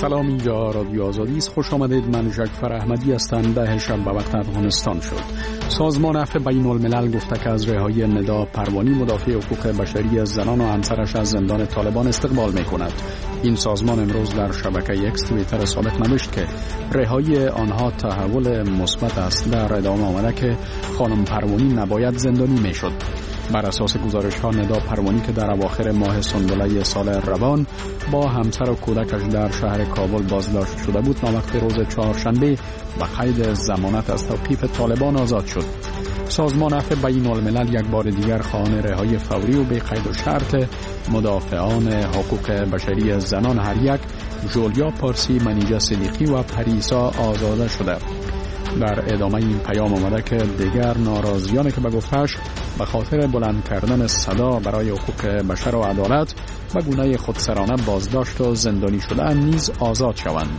سلام، اینجا رادیو آزادی است. خوش آمدید. من جعفر احمدی هستم. 10 شب به وقت افغانستان شد. سازمان عفو بین الملل گفته که از رهایی ندا پروانی مدافع حقوق بشری زنان و همسرش از زندان طالبان استقبال می کند. این سازمان امروز در شبکه اکس توییتر سابق نوشت که رهایی آنها تحول مثبت است. در ادامه آمده که خانم پروانی نباید زندانی می شد. بر اساس گزارش ها ندا پروانی که در اواخر ماه سنبله سال روان با همسر و کودکش در شهر کابل بازداشت شده بود، ناوقت روز چهارشنبه به قید ضمانت از توقیف طالبان آزاد شد. سازمان عفو بین الملل یک بار دیگر خواهان رهایی فوری و به قید و شرط مدافعان حقوق بشری زنان هر یک، جولیا پارسی، منیژه صدیقی و پریسا آزاده شده. در ادامه این پیام آمده که دیگر ناراضیانی که به گفته‌اش به خاطر بلند کردن صدا برای حقوق بشر و عدالت به گونه خودسرانه بازداشت و زندانی شده نیز آزاد شوند.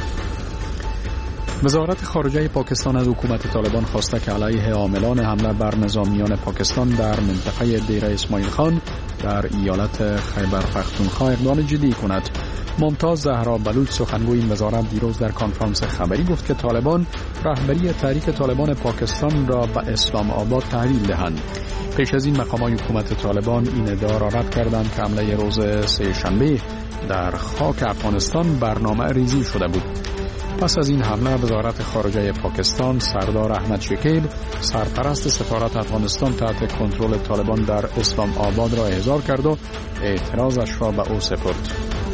وزارت خارجه پاکستان از حکومت طالبان خواسته که علیه عاملان حمله بر نظامیان پاکستان در منطقه دیر اسماعیل خان در ایالت خیبر پختونخوا اقدام جدی کند. ممتاز زهرا بلوچ سخنگوی این وزارت دیروز در کنفرانس خبری گفت که طالبان رهبری تحریک طالبان پاکستان را به اسلام آباد تحویل دهند. پیش از این مقامات حکومت طالبان این ادعا را رد کردند که حمله روز سه شنبه در خاک افغانستان برنامه ریزی شده بود. پس از این حمله وزارت خارجه پاکستان سردار احمد شکیب سرپرست سفارت افغانستان تحت کنترل طالبان در اسلام آباد را احضار کرد و اعتراضش را به او سپرد.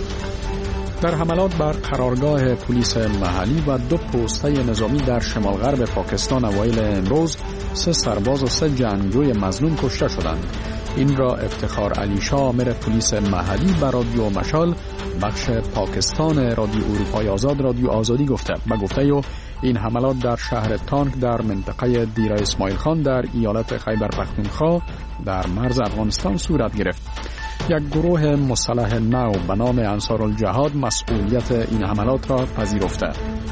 در حملات بر قرارگاه پلیس محلی و 2 پوسته نظامی در شمال غرب پاکستان اوایل امروز 3 سرباز و 3 جنگجوی مظنون کشته شدند. این را افتخار علی شاه آمر پلیس محلی به رادیو مشال بخش پاکستان رادیو اروپای آزاد رادیو آزادی گفته. به گفته او این حملات در شهر تانک در منطقه دیر اسماعیل خان در ایالت خیبر پختونخوا در مرز افغانستان صورت گرفت. یک گروه مسلح نو به نام انصارالجهاد مسئولیت این حملات را پذیرفته.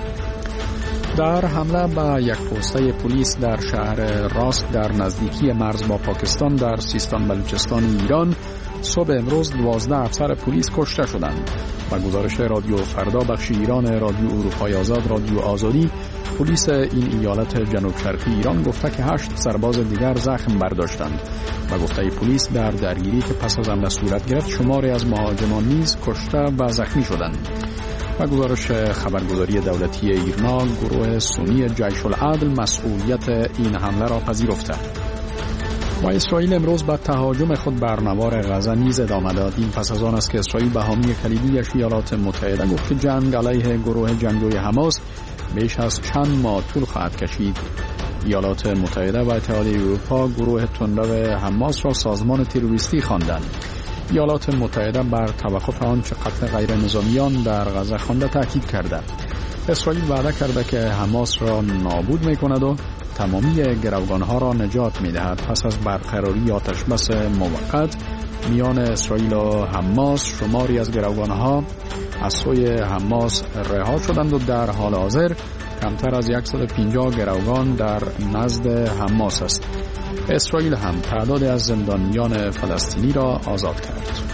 در حمله به یک پوسته پلیس در شهر راست در نزدیکی مرز با پاکستان در سیستان بلوچستان ایران صبح امروز 12 افسر پلیس کشته شدند. با گزارش رادیو فردا بخش ایران رادیو اروپای آزاد رادیو آزادی، پلیس این ایالت جنوب شرقی ایران گفته که 8 سرباز دیگر زخم برداشتند. با گفته پلیس در درگیری که پس از حمله صورت گرفت شماری از مهاجمان نیز کشته و زخمی شدند. و گزارش خبرگزاری دولتی ایرنا گروه سنی جیش العدل مسئولیت این حمله را پذیرفته. و اسرائیل امروز به تهاجم خود بر نوار غزه نیز ادامه داد. این پس از آن است که اسرائیل به حامی کلیدی ایالات متحده گفت که جنگ علیه گروه جنگجوی حماس بیش از چند ماه طول خواهد کشید. ایالات متحده و اتحادیه اروپا گروه تندرو حماس را سازمان تروریستی خواندند. ایالات متحده بر توقف آنچه قتل غیر نظامیان در غزه خوانده تاکید کرده. اسرائیل وعده کرده که حماس را نابود می‌کند و تمامی گروگان‌ها را نجات می‌دهد. پس از برقراری آتشبس موقت میان اسرائیل و حماس شماری از گروگان‌ها از سوی حماس رها شدند و در حال حاضر کمتر از 150 گروگان در نزد حماس است. اسرائیل هم تعداد از زندانیان فلسطینی را آزاد کرد.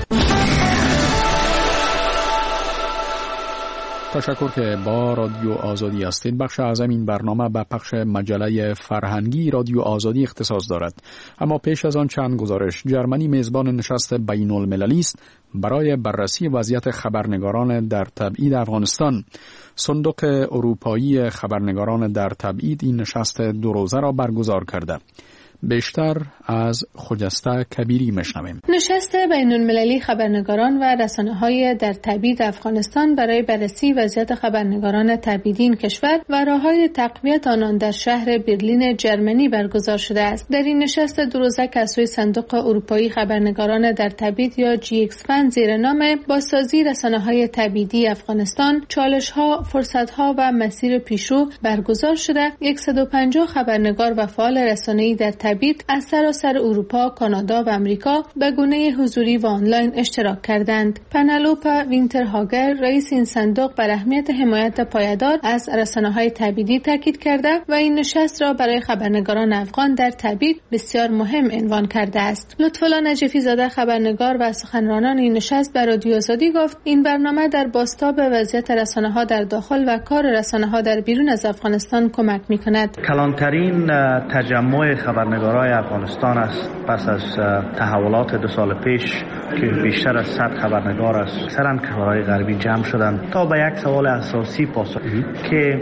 تشکر که با رادیو آزادی هستید. بخش اعظم این برنامه به پخش مجله فرهنگی رادیو آزادی اختصاص دارد. اما پیش از آن چند گزارش. جرمنی میزبان نشست بین المللی است برای بررسی وضعیت خبرنگاران در تبعید افغانستان. صندوق اروپایی خبرنگاران در تبعید این نشست 2 روزه را برگزار کرده. بیشتر از خجسته کبیری میشنویم. نشست بین المللی خبرنگاران و رسانه‌های در تبعید افغانستان برای بررسی وضعیت خبرنگاران تبعیدی این کشور و راه‌های تقویت آنان در شهر برلین جرمنی برگزار شده است. در این نشست 2 روزه که از سوی صندوق اروپایی خبرنگاران در تبعید یا GXFN زیر نام بازسازی رسانه‌های تبعیدی افغانستان، چالش‌ها، فرصت‌ها و مسیر پیشرو برگزار شده، 150 خبرنگار و فعال رسانه‌ای در تبعید از سراسر اروپا، کانادا و آمریکا به گونه حضوری و آنلاین اشتراک کردند. پنلوپا وینترهاگر، رئیس این صندوق، بر اهمیت حمایت پایدار از رسانه‌های تبعیدی تاکید کرده و این نشست را برای خبرنگاران افغان در تبعید بسیار مهم عنوان کرده است. لطف‌الله نجفی زاده، خبرنگار و سخنرانان این نشست به رادیو آزادی گفت این برنامه در بازتاب وضعیت رسانه‌ها در داخل و کار رسانه‌ها در بیرون از افغانستان کمک می‌کند. کلانترین تجمع خبرنگارای افغانستان است پس از تحولات 2 سال پیش که بیشتر از 100 خبرنگار از اکثرا کشورهای غربی جمع شدند تا به یک سوال اساسی پاسخ که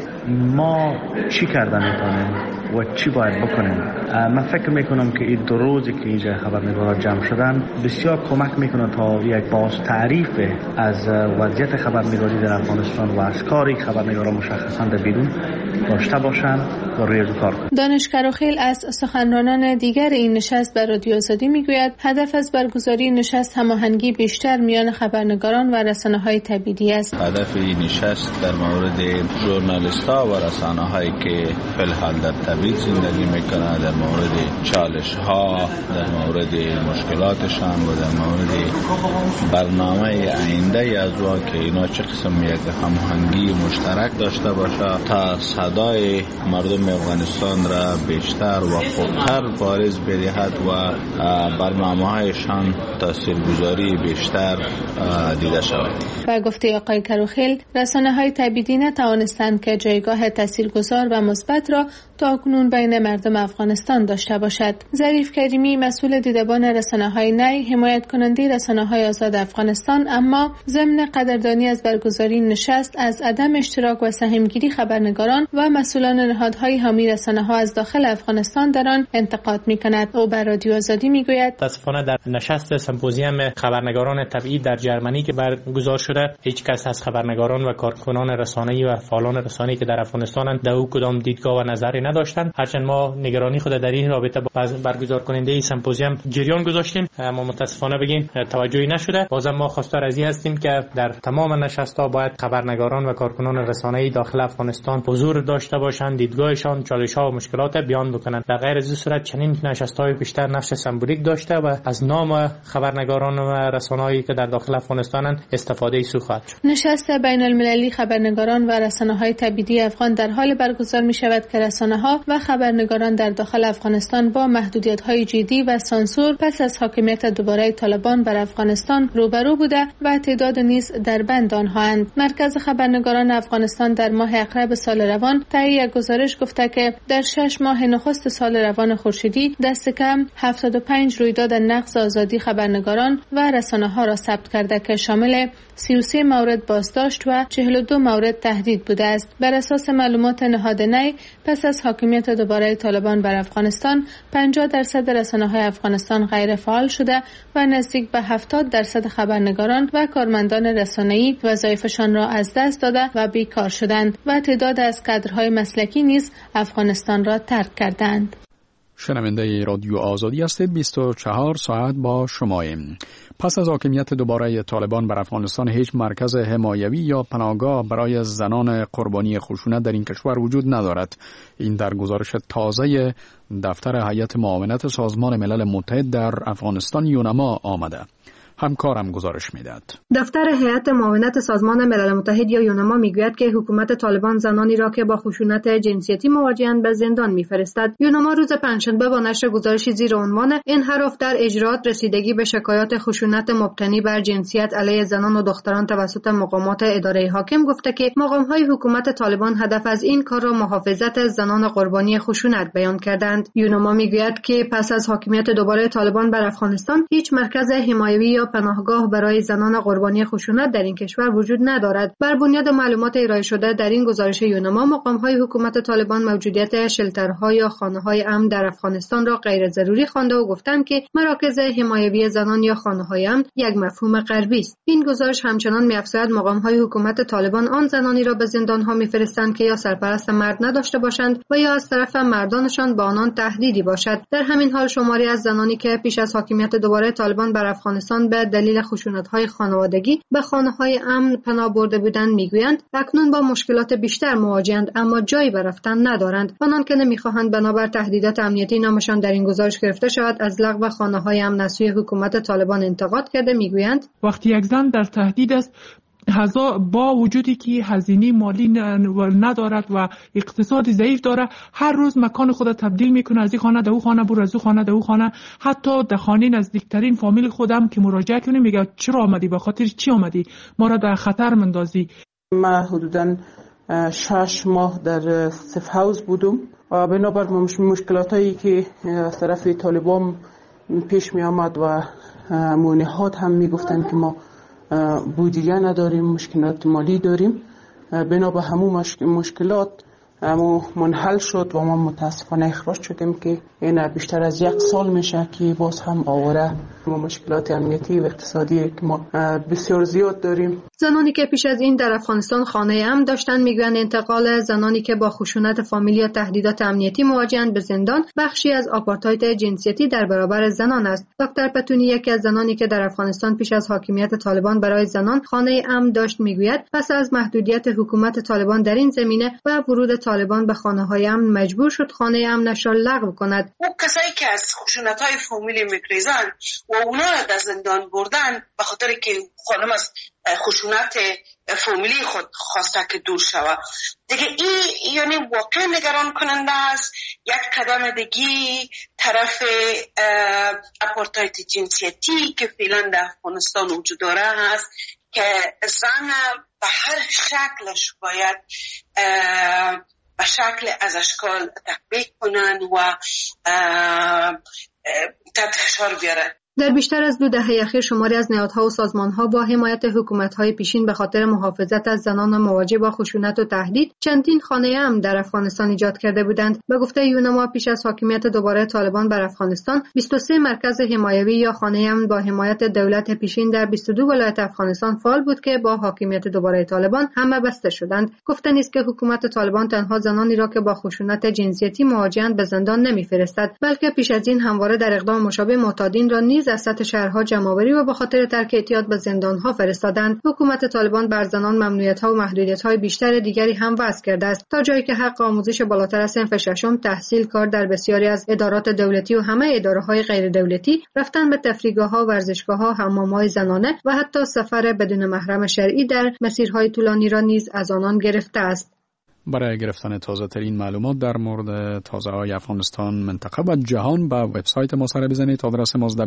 ما چی کرده می‌تونیم و چی باید بکنیم. من فکر میکنم که این 2 روزی که اینجا خبرنگارا جمع شدن بسیار کمک میکنه تا یک باز تعریف از وضعیت خبرنگاری در افغانستان و از کاری خبرنگارا مشخصا در بیرون داشته باشند و روی کار کنند. دانش کراخیل از سخنرانان دیگر این نشست به رادیو آزادی میگوید هدف از برگزاری نشست هماهنگی بیشتر میان خبرنگاران و رسانه‌های تبعیدی است. هدف این نشست در مورد ژورنالیست‌ها و رسانه‌هایی که فی الحال در تبعید زندگی میکنه، در مورد چالش‌ها، در مورد مشکلاتشان و در مورد برنامه آینده از وا که اینا چه قسم یک هماهنگی مشترک داشته باشه تا صدای مردم افغانستان را بیشتر و خوبتر بارز بدهد و برنامه‌هایشان تاثیرگذاری بیشتر دیده شود. و گفته آقای کروخیل رسانه‌های تبعیدی نتوانستند که جایگاه تاثیرگذار و مثبت را تاکنون بین مردم افغانستان داشته باشد. ظریف کریمی، مسئول دیدبان رسانه‌های نی، حمایت کننده رسانه‌های آزاد افغانستان، اما ضمن قدردانی از برگزاری نشست از عدم اشتراک و سهمگیری خبرنگاران و مسئولان نهادهای حامی رسانه‌ها از داخل افغانستان در آن انتقاد می‌کند. او بر رادیو آزادی می‌گوید متأسفانه در نشست سمپوزیوم خبرنگاران تبعید در جرمنی که برگزار شده هیچ کس از خبرنگاران و کارکنان رسانه‌ای و فعالان رسانه‌ای که در افغانستانند در او کدام دیدگاه و نظری نداشتند. هرچند ما نگرانی خود در این رابطه با برگزار کننده این سمپوزیوم جریان گذاشتیم، اما متأسفانه بگیم توجهی نشده. بازم ما خواستار از این هستیم که در تمام نشست‌ها باید خبرنگاران و کارکنان رسانه‌ای داخل افغانستان حضور داشته باشند، دیدگاهشان، چالش‌ها و مشکلات بیان بکنند. در غیر از این صورت چنین نشست‌های بیشتر نقش سمبولیک داشته و از نام خبرنگاران و رسانه‌ای که در داخل افغانستانند استفاده سو خواهد شد. نشست بین‌المللی خبرنگاران و رسانه‌های تبعیدی افغان در حال برگزار می‌شود که رسانه‌ها و خبرنگاران در داخل افغانستان با محدودیت‌های جدی و سانسور پس از حاکمیت دوباره طالبان بر افغانستان روبرو بوده و تعداد نیز در بند آنهااند. مرکز خبرنگاران افغانستان در ماه اقرب سال روان طی یک گزارش گفته که در 6 ماه نخست سال روان خورشیدی دست کم 75 رویداد نقض آزادی خبرنگاران و رسانه‌ها را ثبت کرده که شامل 33 مورد بازداشت و 42 مورد تهدید بوده است. بر اساس معلومات نهاد نی، پس از حاکمیت دوباره طالبان بر افغانستان 50% رسانه‌های افغانستان غیر فعال شده و نزدیک به 70% خبرنگاران و کارمندان رسانه‌ای وظایفشان را از دست داده و بیکار شدند و تعداد از کادرهای مسلکی نیز افغانستان را ترک کردند. شنونده رادیو آزادی هستید. 24 ساعت با شماییم. پس از حاکمیت دوباره طالبان بر افغانستان هیچ مرکز حمایوی یا پناهگاه برای زنان قربانی خشونت در این کشور وجود ندارد. این در گزارش تازه دفتر هیئت معاونت سازمان ملل متحد در افغانستان یونما آمده. همکارم گزارش میداد. دفتر هیئت معاونت سازمان ملل متحد یا یونما میگوید که حکومت طالبان زنانی را که با خشونت جنسیتی مواجهاند به زندان میفرستد. یونما روز پنجشنبه با نشر گزارشی زیر عنوان انحراف در اجرات، رسیدگی به شکایات خشونت مبتنی بر جنسیت علیه زنان و دختران توسط مقامات اداره حاکم گفته که مقام‌های حکومت طالبان هدف از این کار را محافظت از زنان قربانی خشونت بیان کردند. یونما میگوید که پس از حاکمیت دوباره طالبان بر افغانستان هیچ مرکز حمایوی یا پناهگاه برای زنان قربانی خشونت در این کشور وجود ندارد. بر بنیاد معلومات ارائه شده در این گزارش یونما، مقام‌های حکومت طالبان موجودیت شلترها یا خانه‌های امن در افغانستان را غیر ضروری خوانده و گفتند که مراکز حمایوی زنان یا خانه‌های امن یک مفهوم غربی است. این گزارش همچنان می‌افزاید مقام‌های حکومت طالبان آن زنانی را به زندان‌ها می‌فرستند که یا سرپرست مرد نداشته باشند و یا از طرف مردانشان به آنان تهدیدی باشد. در همین حال شماری از زنانی که پیش از حاکمیت دوباره طالبان بر افغانستان به دلیل خشونت‌های خانوادگی به خانه‌های امن پناه برده بودند میگویند اکنون با مشکلات بیشتر مواجهند اما جایی به رفتن ندارند. آنان که نمی‌خواهند بنابر تهدیدات امنیتی نامشان در این گزارش گرفته شود از لغو خانه‌های امن از سوی حکومت طالبان انتقاد کرده میگویند وقتی یک زن در تهدید است با وجودی که هزینه مالی ندارد و اقتصاد ضعیف داره هر روز مکان خود تبدیل میکنه از این خانه به اون خانه برو از اون خانه به اون خانه حتی در خانه نزدیکترین فامیل خودم که مراجعه کنیم میگه چرا آمدی به خاطر چی آمدی ما را در خطر مندازی. ما حدوداً 6 ماه در سیف هاوس بودم و بنابر مشکلاتایی که از طرف طالبان پیش می آمد و مونهات هم می گفتن که ما بودجه نداریم مشکلات مالی داریم بنابر همون مشکلات منحل شد و ما متاسفانه اخراج شدیم که این بیشتر از 1 سال میشه که باز هم آواره مشکلات امنیتی و اقتصادی که ما بسیار زیاد داریم. زنانی که پیش از این در افغانستان خانه امن داشتند میگویند انتقال زنانی که با خشونت فامیلی یا تهدیدات امنیتی مواجهند به زندان بخشی از آپارتاید جنسیتی در برابر زنان است. دکتر پتونی یکی از زنانی که در افغانستان پیش از حاکمیت طالبان برای زنان خانه امن داشت میگوید پس از محدودیت حکومت طالبان در این زمینه و ورود طالبان به خانه‌های امن مجبور شد خانه امنش را لغو کند. اون کسایی که از خشونت‌های فامیلی می‌گریزند و اونا در زندان بردن به خاطر که خانم از خشونت فامیلی خود خواسته که دور شود دیگه این یعنی واقعا نگران کننده است. یک قدم دیگه طرف آپارتاید جنسیتی که فعلا در افغانستان وجود داره هست که زن به هر شکلش باید به شکل از اشکال تطبیق کنند و تحت فشار بیارن. در بیشتر از 2 دهه اخیر شماری از نهادها و سازمانها با حمایت حکومت‌های پیشین به خاطر محافظت از زنان مواجه با خشونت و تهدید چندین خانه امن در افغانستان ایجاد کرده بودند. به گفته یونما پیش از حاکمیت دوباره طالبان بر افغانستان 23 مرکز حمایوی یا خانه امن با حمایت دولت پیشین در 22 ولایت افغانستان فعال بود که با حاکمیت دوباره طالبان همه بسته شدند. گفته نیست که حکومت طالبان تنها زنانی را که با خشونت جنسیتی مواجهند به زندان نمی‌فرستد بلکه پیش از این همواره در اقدام مشابه معتادین را نیز از سطح شهرها جمع‌آوری و به خاطر ترک اعتیاد به زندان‌ها فرستادند. حکومت طالبان بر زنان ممنوعیت‌ها و محدودیت‌های بیشتر دیگری هم وضع کرده است تا جایی که حق آموزش بالاتر از صنف ششم، تحصیل، کار در بسیاری از ادارات دولتی و همه اداره‌های غیر دولتی، رفتن به تفریحگاه‌ها، ورزشگاه‌ها، حمام‌های زنانه و حتی سفر بدون محرم شرعی در مسیرهای طولانی را نیز از آنان گرفته است. برای گرفتن تازه ترین معلومات در مورد تازه‌های افغانستان، منطقه و جهان به وبسایت ما سر بزنید. آدرس ما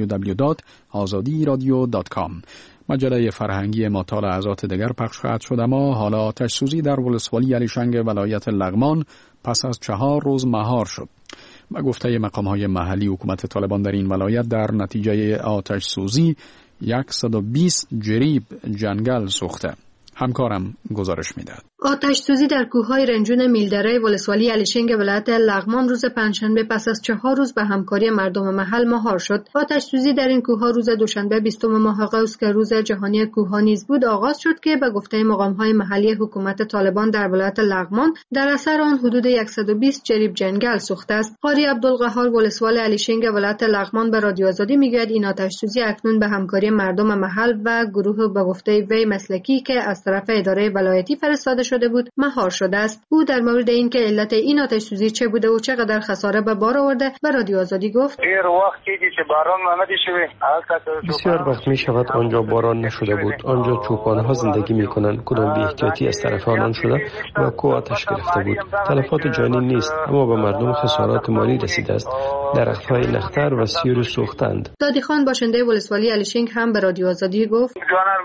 www.azadiradio.com. مجله فرهنگی ما تا لحظات دیگر پخش خواهد شد. اما حالا آتش سوزی در ولسوالی علیشنگ ولایت لغمان پس از 4 روز مهار شد. با گفته مقام‌های محلی حکومت طالبان در این ولایت در نتیجه آتش سوزی 120 جریب جنگل سوخته. همکارم گزارش میدهد. آتش سوزی در کوههای رنجون میلدره ولسوالی علیشنگ ولایت لغمان روز پنجشنبه پس از 4 روز به همکاری مردم محل مهار شد. آتش سوزی در این کوهها روز دوشنبه 20 ماه قوس که روز جهانی کوهها نیز بود آغاز شد که به گفته مقام‌های محلی حکومت طالبان در ولایت لغمان در اثر آن حدود 120 جریب جنگل سوخته است. قاری عبدالقهار ولسوال علیشنگ ولایت لغمان به رادیو آزادی میگوید این آتش سوزی اکنون به همکاری مردم محل و گروه به گفته وی مسلکی که از طرف اداره ولایتی فرستاده شده بود مهار شده است. او در مورد اینکه علت این آتش سوزی چه بوده و چقدر خساره به بار آورده به رادیو آزادی گفت: بسیار وقت می شود آنجا باران نشده بود. آنجا چوپان‌ها زندگی می کنند. کدام بی احتیاطی از طرف آنان شده و کوه آتش گرفته بود. تلفات جانی نیست اما به مردم خسارات مالی رسیده است. درخت‌های نختر و سیور سوختند. دادی خان باشنده ولسوالی علیشنگ هم به رادیو آزادی گفت: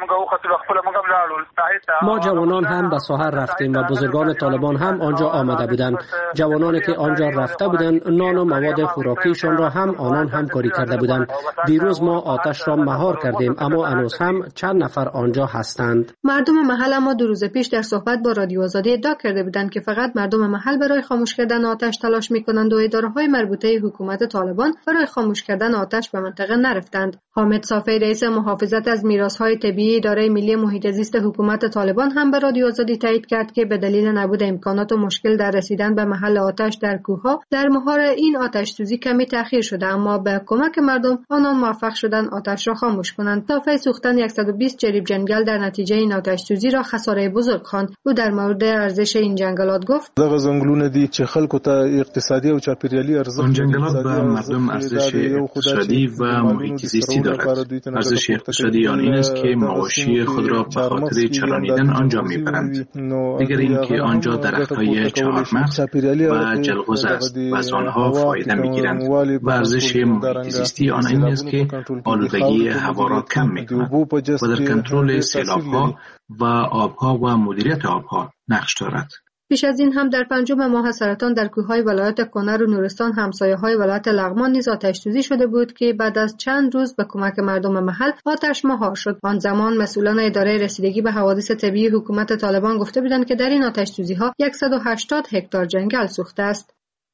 ما جوانان هم به ساحل رفتیم و بزرگان طالبان هم آنجا آمده بودند. جوانانی که آنجا رفته بودند نان و مواد خوراکیشان را هم آنان همکاری کرده بودند. دیروز ما آتش را مهار کردیم اما هنوز هم چند نفر آنجا هستند. مردم محل اما 2 روز پیش در صحبت با رادیو آزادی ادعا کرده بودند که فقط مردم محل برای خاموش کردن آتش تلاش می‌کنند و اداره‌های مربوطه حکومت طالبان برای خاموش کردن آتش به منطقه نرفتند. حامد صافی رئیس محافظت از میراث‌های طبیعی اداره ملی محیط زیست حکومت طالبان هم به رادیو آزادی تایید تایید کرد که به دلیل نبود امکانات و مشکل در رسیدن به محل آتش در کوهها در مهار این آتش سوزی کمی تأخیر شده، اما به کمک مردم آنان موفق شدند آتش را خاموش کنند. تافه سوختن 120 جریب جنگل در نتیجه این آتش سوزی را خساره بزرگ خواند. او در مورد ارزش این جنگلات گفت: دغه ځنګلونه دي چې خلکو ته اقتصادي او چاپیریالي ارزښت آن جنگلات به مردم ارزش اقتصادی و محیط زیستی دارد. ارزش اقتصادی آن این است که معاشی خود را به خاطر چرانیدن آنجا میبرند. دیگر اینکه آنجا درخت‌های چهارمغز و جلغوز است و از آنها فایده میگیرند و ارزش محیط زیستی آن این است که آلودگی هوا را کم میکند و در کنترل سیلاب‌ها و آبها و مدیریت آبها نقش دارد. پیش از این هم در 5 ماه سرطان در کوههای ولایت کنر و نورستان همسایه‌های ولایت لغمان نیز آتش‌سوزی شده بود که بعد از چند روز به کمک مردم محل آتش مهار شد. آن زمان مسئولان اداره رسیدگی به حوادث طبیعی حکومت طالبان گفته بودند که در این آتش‌سوزی‌ها 180 هکتار جنگل سوخته است.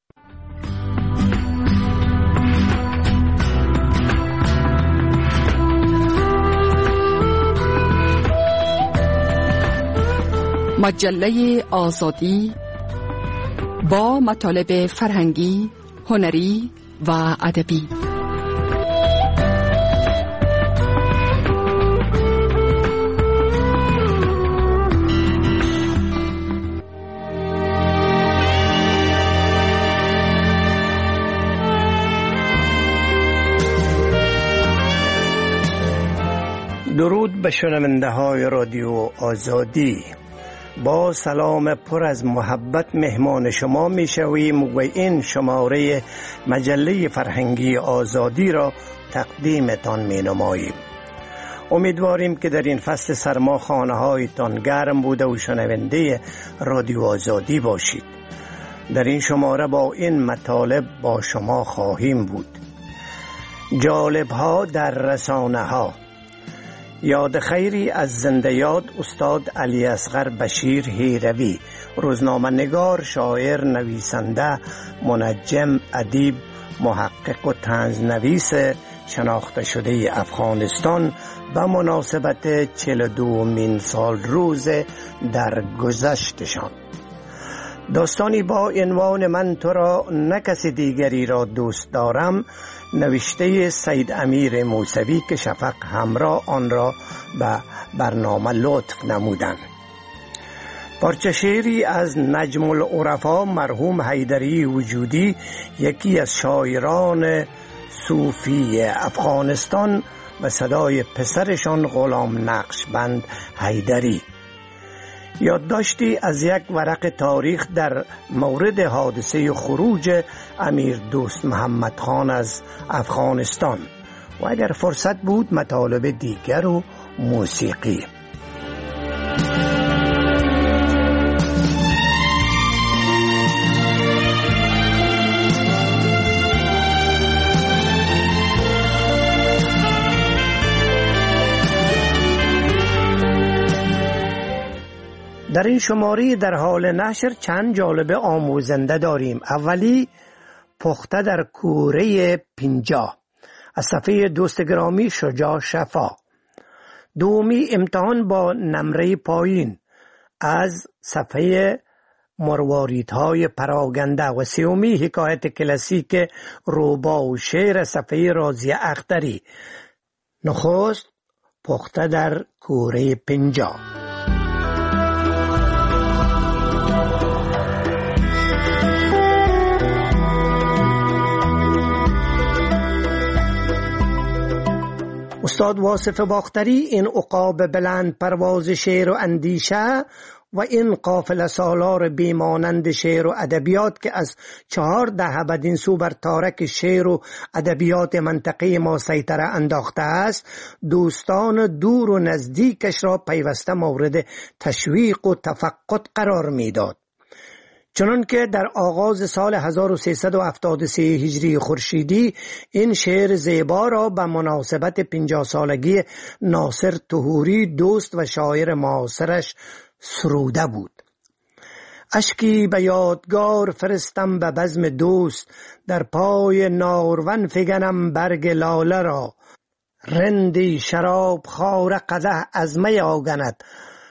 مجله آزادی با مطالب فرهنگی، هنری و ادبی. درود به شنونده های رادیو آزادی. با سلام پر از محبت مهمان شما می شویم و این شماره مجله فرهنگی آزادی را تقدیمتان می نماییم. امیدواریم که در این فصل سرما خانه هایتان گرم بوده و شنونده رادیو آزادی باشید. در این شماره با این مطالب با شما خواهیم بود: جالب ها در رسانه ها، یاد خیری از زنده یاد استاد علی اصغر بشیر هیروی، روزنامه نگار، شاعر، نویسنده، منجم، ادیب، محقق و طنزنویس شناخته شده افغانستان به مناسبت 42مین سال روز درگذشتشان. داستانی با عنوان من تو را نه کسی دیگری را دوست دارم، نوشته سید امیر موسوی که شفق همراه آن را به برنامه لطف نمودند. پارچه شعری از نجم العرفا مرحوم حیدری وجودی، یکی از شاعران صوفی افغانستان، به صدای پسرشان غلام نقشبند حیدری. یادداشتی از یک ورق تاریخ در مورد حادثه خروج امیر دوست محمد خان از افغانستان و اگر فرصت بود مطالب دیگر و موسیقی. در این شماره در حال نشر چند جالب آموزنده داریم. اولی پخته در کوره 50 از صفحه دوست گرامی شجاع شفا. دومی امتحان با نمره پایین از صفحه مرواریدهای پراگنده و سومی حکایت کلاسیک روبا و شعر صفحه راضیه اختری. نخست پخته در کوره 50. استاد واصف باختری این عقاب بلند پرواز شعر و اندیشه و این قافله سالار بیمانند شعر و ادبیات که از 4 دهه بدین سو بر تارک شعر و ادبیات منطقه ما سیطره انداخته است، دوستان دور و نزدیکش را پیوسته مورد تشویق و تفقد قرار میداد. چنان که در آغاز سال 1373 هجری خورشیدی این شعر زیبا را به مناسبت 50 سالگی ناصر طهوری دوست و شاعر معاصرش سروده بود. اشکی به یادگار فرستم به بزم دوست، در پای نارون فگنم برگ لاله را، رندی شراب خوار قدح از می آگند،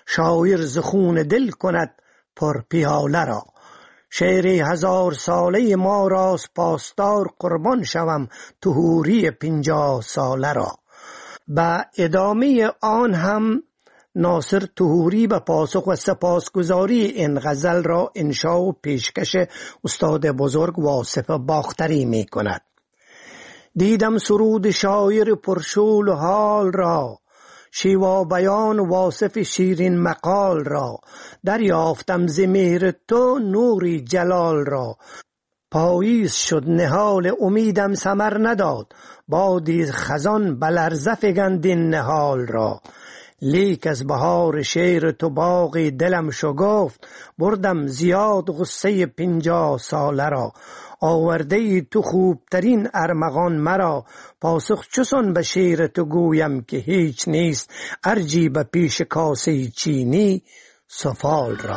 شاعر ز خون دل کند پر پیاله را. شعر 1000 ساله ما راست پاسدار، قربان شوم طهوری 50 ساله را. به ادامه آن هم ناصر طهوری به پاسخ و سپاسگزاری این غزل را انشا و پیشکش استاد بزرگ واصف باختری می کند. دیدم سرود شاعر پرشول حال را، شیوا بیان واصف شیرین مقال را. دریافتم ز مهر تو نوری جلال را، پاییز شد نهال امیدم ثمر نداد، بادی خزان بلرزه فگند این نهال را. لیک از بهار شعر تو باغی دلم شگفت، بردم زیاد غصه 50 ساله را. آورده ای تو خوبترین ارمغان مرا، پاسخ چسان به شعر تو گویم که هیچ نیست، ارجی به پیش کاسه چینی سفال را.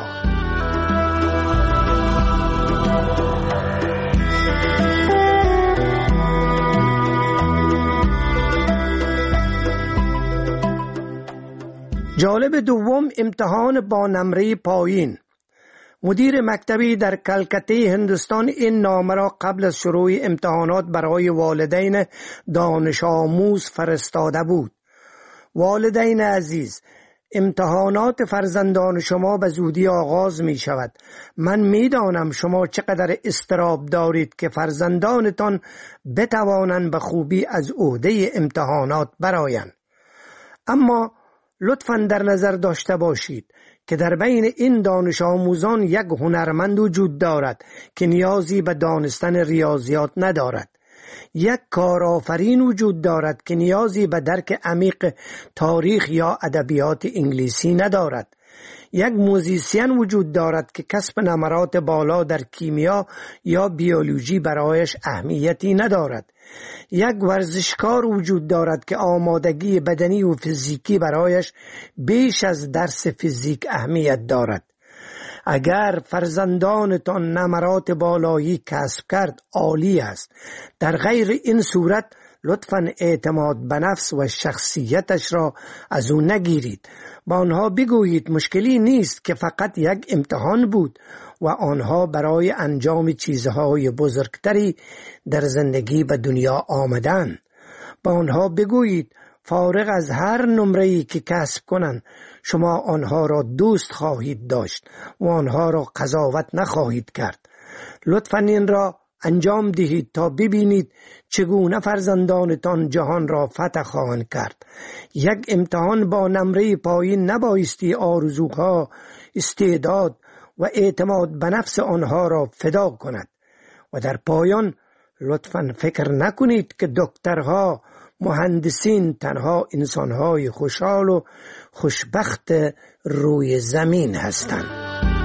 جالب دوم، امتحان با نمره پایین. مدیر مکتبی در کلکته هندوستان این نامه را قبل از شروع امتحانات برای والدین دانش آموز فرستاده بود. والدین عزیز، امتحانات فرزندان شما به زودی آغاز می شود. من می دانم شما چقدر اضطراب دارید که فرزندانتان بتوانند به خوبی از عهده امتحانات برآیند. اما لطفاً در نظر داشته باشید که در بین این دانش آموزان یک هنرمند وجود دارد که نیازی به دانستن ریاضیات ندارد. یک کارآفرین وجود دارد که نیازی به درک عمیق تاریخ یا ادبیات انگلیسی ندارد. یک موزیسین وجود دارد که کسب نمرات بالا در کیمیا یا بیولوژی برایش اهمیتی ندارد. یک ورزشکار وجود دارد که آمادگی بدنی و فیزیکی برایش بیش از درس فیزیک اهمیت دارد. اگر فرزندانتان نمرات بالایی کسب کرد عالی است. در غیر این صورت لطفاً اعتماد به نفس و شخصیتش را از او نگیرید. با آنها بگویید مشکلی نیست که فقط یک امتحان بود و آنها برای انجام چیزهای بزرگتری در زندگی به دنیا آمدند. با آنها بگویید فارغ از هر نمره‌ای که کسب کنند شما آنها را دوست خواهید داشت و آنها را قضاوت نخواهید کرد. لطفاً این را انجام دهید تا ببینید چگونه فرزندانتان جهان را فتح خواهند کرد. یک امتحان با نمره پایین نبایستی آرزوها، استعداد و اعتماد به نفس آنها را فدا کند. و در پایان لطفاً فکر نکنید که دکترها، مهندسین تنها انسانهای خوشحال و خوشبخت روی زمین هستند.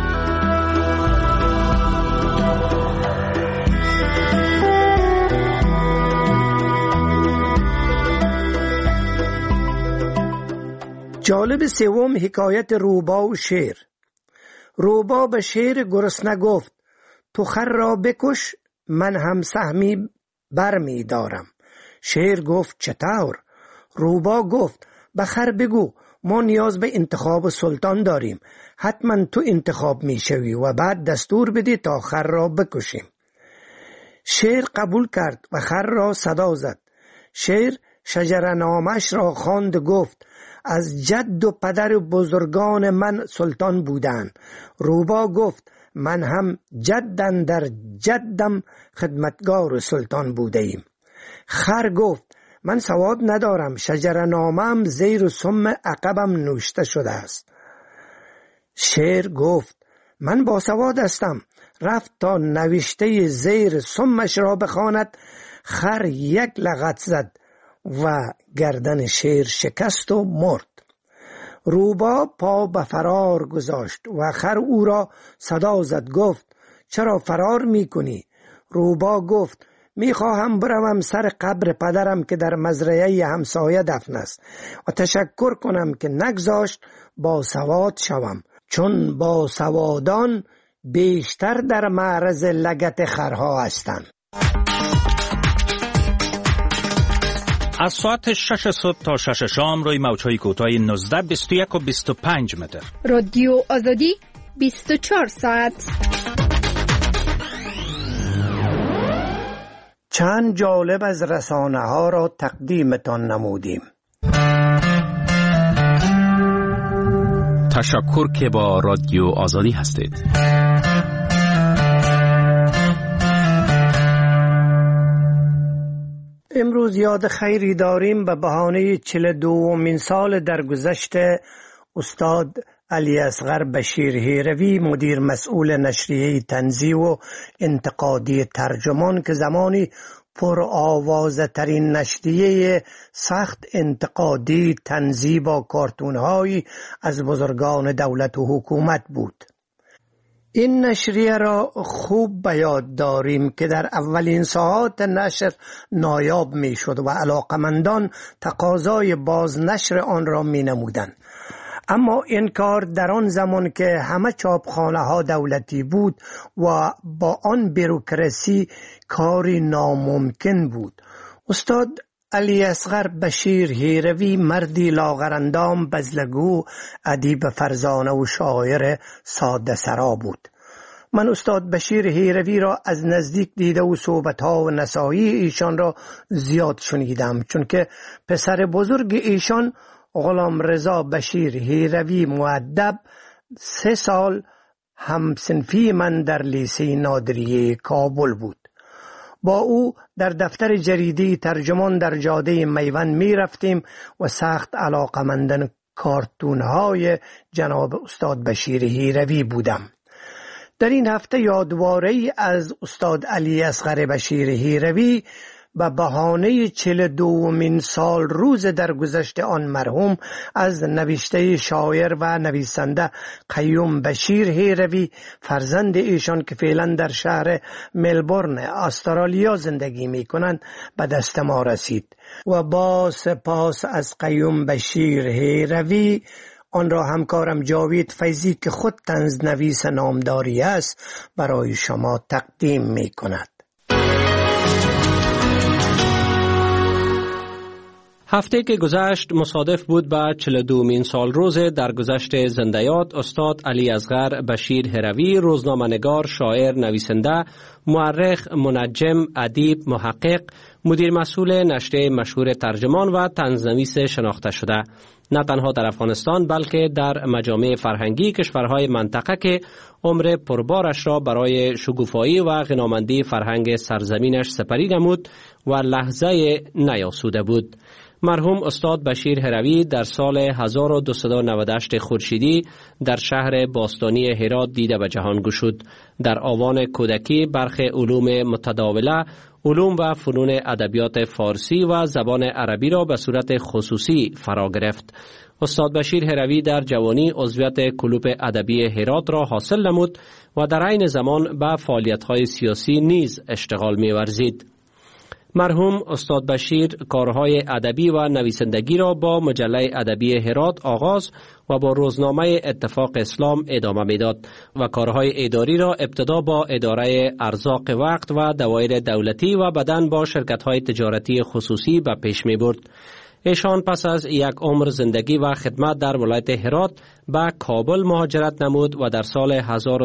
جالب سوم، حکایت روبا و شیر. روبا به شیر گرسنه گفت تو خر را بکش، من هم سهمی بر می دارم. شیر گفت چطور؟ روبا گفت به خر بگو ما نیاز به انتخاب سلطان داریم، حتما تو انتخاب می شوی و بعد دستور بدی تا خر را بکشیم. شیر قبول کرد و خر را صدا زد. شیر شجره نامش را خواند، گفت از جد و پدر بزرگان من سلطان بودند. روبا گفت من هم جدن در جدم خدمتگار سلطان بوده ایم. خر گفت من سواد ندارم، شجره نامم زیر سم عقبم نوشته شده است. شیر گفت من با سواد هستم. رفت تا نوشته زیر سمش را بخواند. خر یک لغت زد و گردن شیر شکست و مرد. روبا پا به فرار گذاشت و خر او را صدا زد، گفت چرا فرار می کنی؟ روبا گفت می خواهم بروم سر قبر پدرم که در مزرعه همسایه دفن است و تشکر کنم که نگذاشت با سواد شوم، چون با سوادان بیشتر در معرض لگد خرها هستند. از ساعت 6 صبح تا 6 شام روی موج‌های کوتاه 19 21 و 25 متر. رادیو آزادی 24 ساعت. چند جالب از رسانه ها را تقدیمتان نمودیم. تشکر که با رادیو آزادی هستید. امروز یاد خیری داریم به بهانه 42مین سال درگذشت استاد علی اصغر بشیر هیروی، مدیر مسئول نشریه طنزی و انتقادی ترجمان که زمانی پر آوازه ترین نشریه سخت انتقادی طنزی با کارتون‌هایی از بزرگان دولت و حکومت بود. این نشریه را خوب به یاد داریم که در اولین ساعات نشر نایاب می شد و علاقمندان تقاضای بازنشر آن را می نمودند. اما این کار در آن زمان که همه چاپخانه ها دولتی بود و با آن بروکراسی کاری ناممکن بود. استاد علی اصغر بشیر هیروی مردی لاغرندام، بزلگو، ادیب فرزانه و شاعر ساده سرا بود. من استاد بشیر هیروی را از نزدیک دیده و صحبت‌ها و نصایح ایشان را زیاد شنیدم، چون که پسر بزرگ ایشان غلامرضا بشیر هیروی مؤدب 3 سال همصنفی من در لیسه نادریه کابل بود. با او در دفتر جریده ترجمان در جاده میوند می رفتیم و سخت علاقمندان کارتون‌های جناب استاد بشیر هیروی بودم. در این هفته یادواره‌ای از استاد علی اصغر بشیر هیروی به بهانه 42مین سال روز درگذشت آن مرحوم از نوشته شاعر و نویسنده قیوم بشیر هیروی، فرزند ایشان که فعلا در شهر ملبورن استرالیا زندگی می کنند، به دست ما رسید و با سپاس از قیوم بشیر هیروی آن را همکارم جاوید فیضی که خود طنز نویس نامداری است برای شما تقدیم می کند. هفته که گذشت مصادف بود با 42مین سال روز درگذشت زنده‌یاد استاد علی اصغر بشیر هیروی، روزنامه‌نگار، شاعر، نویسنده، مورخ، منجم، ادیب، محقق، مدیر مسئول نشریه مشهور ترجمان و طنزنویس شناخته شده، نه تنها در افغانستان بلکه در مجامع فرهنگی کشورهای منطقه که عمر پربارش را برای شکوفایی و غنامندی فرهنگ سرزمینش سپری نمود و لحظه نیاسوده بود. مرحوم استاد بشیر هیروی در سال 1298 خورشیدی در شهر باستانی هرات دیده به جهان گشود. در آوان کودکی برخ علوم متداوله، علوم و فنون ادبیات فارسی و زبان عربی را به صورت خصوصی فرا گرفت. استاد بشیر هیروی در جوانی عضویت کلوب ادبی هرات را حاصل نمود و در عین زمان به فعالیت‌های سیاسی نیز اشتغال می‌ورزید. مرحوم استاد بشیر کارهای ادبی و نویسندگی را با مجله ادبی هرات آغاز و با روزنامه اتفاق اسلام ادامه میداد و کارهای اداری را ابتدا با اداره ارزاق وقت و دوایر دولتی و بعداً با شرکت‌های تجارتی خصوصی به پیش می‌برد. ایشان پس از یک عمر زندگی و خدمت در ولایت هرات به کابل مهاجرت نمود و در سال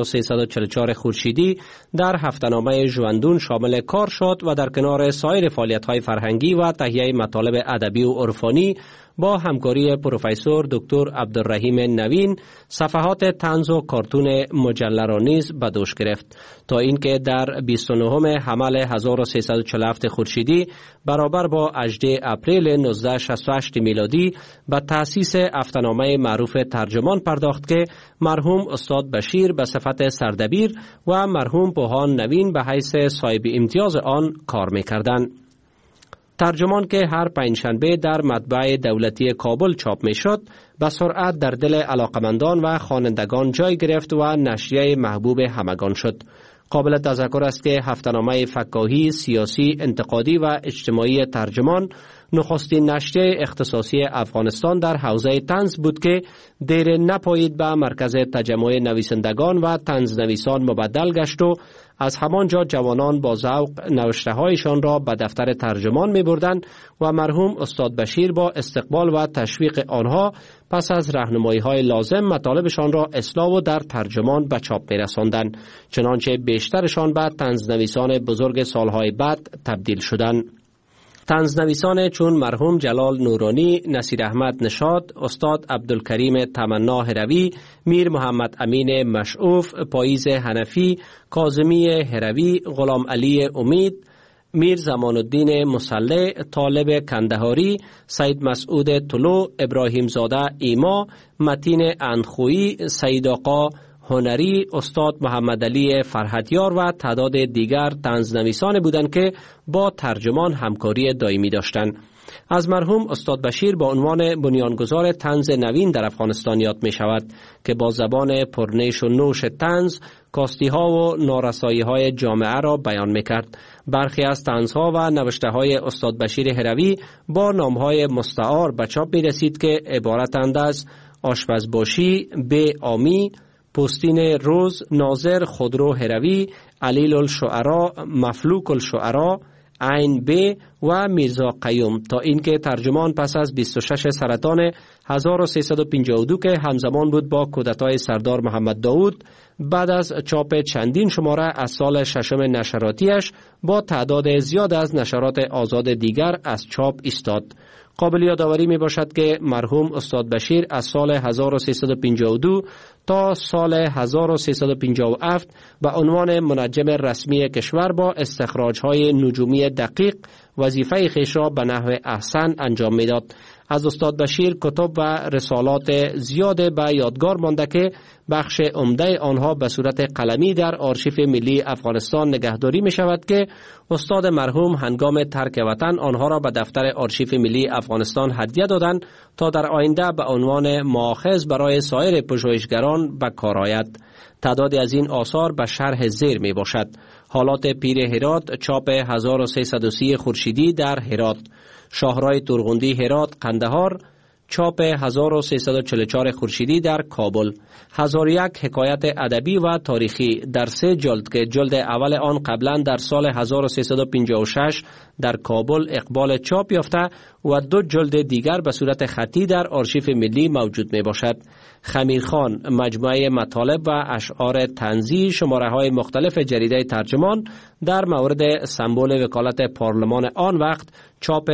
1344 خورشیدی در هفته‌نامه ژوندون شامل کار شد و در کنار سایر فعالیت‌های فرهنگی و تهیه مطالب ادبی و عرفانی با همکاری پروفسور دکتر عبدالرحیم نوین صفحات طنز و کارتون مجله را نیز به دوش گرفت تا اینکه در 29 حمل 1347 خورشیدی برابر با 18 اپریل 1968 میلادی به تأسیس هفته‌نامه معروف ترجمان پرداخت که مرحوم استاد بشیر به صفت سردبیر و مرحوم پوهان نوین به حیث صاحب امتیاز آن کار می‌کردند. ترجمان که هر پنجشنبه در مطبع دولتی کابل چاپ می‌شد، به سرعت در دل علاقمندان و خوانندگان جای گرفت و نشریه محبوب همگان شد. قابل تذکر است که هفته‌نامه فکاهی، سیاسی، انتقادی و اجتماعی ترجمان نخستین نشریه اختصاصی افغانستان در حوزه طنز بود که دیر نپایید به مرکز تجمع نویسندگان و طنزنویسان مبدل گشت و از همانجا جوانان با ذوق نوشته‌هایشان را به دفتر ترجمان می‌بردند و مرحوم استاد بشیر با استقبال و تشویق آنها پس از راهنمایی‌های لازم مطالبشان را اصلاح و در ترجمان به چاپ می‌رساندند، چنانچه بیشترشان به طنزنویسان بزرگ سالهای بعد تبدیل شدند. طنزنویسان چون مرحوم جلال نورانی، نصیر احمد نشاط، استاد عبدالکریم تمنا هروی، میر محمد امین مشعوف، پاییز حنفی، کاظمی هروی، غلام علی امید، میر زمان الدین مسلح، طالب کندهاری، سید مسعود طلوع، ابراهیم زاده ایما، متین اندخویی، سید آقا هنری، استاد محمد علی فرهادیار و تعداد دیگر طنزنویسان بودند که با ترجمان همکاری دائمی داشتند. از مرحوم استاد بشیر با عنوان بنیانگذار طنز نوین در افغانستان یاد می شود که با زبان پرنیش و نوش طنز کاستی ها و نارسایی های جامعه را بیان می کرد. برخی از طنز ها و نوشته های استاد بشیر هروی با نام های مستعار به چاپ می رسید که عبارتند از آشپزباشی، به آمی، پوستین روز، ناظر خودرو هروی، علیل الشعراء، مفلوک الشعراء، عین به و میرزا قیوم، تا اینکه ترجمان پس از 26 سرطان 1352 که همزمان بود با کودتای سردار محمد داود، بعد از چاپ چندین شماره از سال ششم نشراتیش با تعداد زیاد از نشرات آزاد دیگر از چاپ ایستاد. قابل یادآوری می باشد که مرحوم استاد بشیر از سال 1352 تا سال 1357 به عنوان منجم رسمی کشور با استخراج‌های نجومی دقیق وظیفه خویش را به نحو احسن انجام می‌داد. از استاد بشیر کتب و رسالات زیاد به یادگار مانده که بخش عمده آنها به صورت قلمی در آرشیف ملی افغانستان نگهداری می شود که استاد مرحوم هنگام ترک وطن آنها را به دفتر آرشیف ملی افغانستان هدیه دادند تا در آینده به عنوان مؤاخذ برای سایر پژوهشگران به کار آید. تعدادی از این آثار به شرح زیر می باشد: حالات پیر هرات، چاپ 1330 خورشیدی در هرات، شاهرای تورغوندی هرات قندهار، چاپ 1344 خورشیدی در کابل، 1001 حکایت ادبی و تاریخی در 3 جلد که جلد اول آن قبلا در سال 1356 در کابل اقبال چاپ یافته و 2 جلد دیگر به صورت خطی در آرشیف ملی موجود می باشد. خمیرخان، مجموعه مطالب و اشعار طنزی، شماره های مختلف جریده ترجمان در مورد سمبل وکالت پارلمان آن وقت، چاپ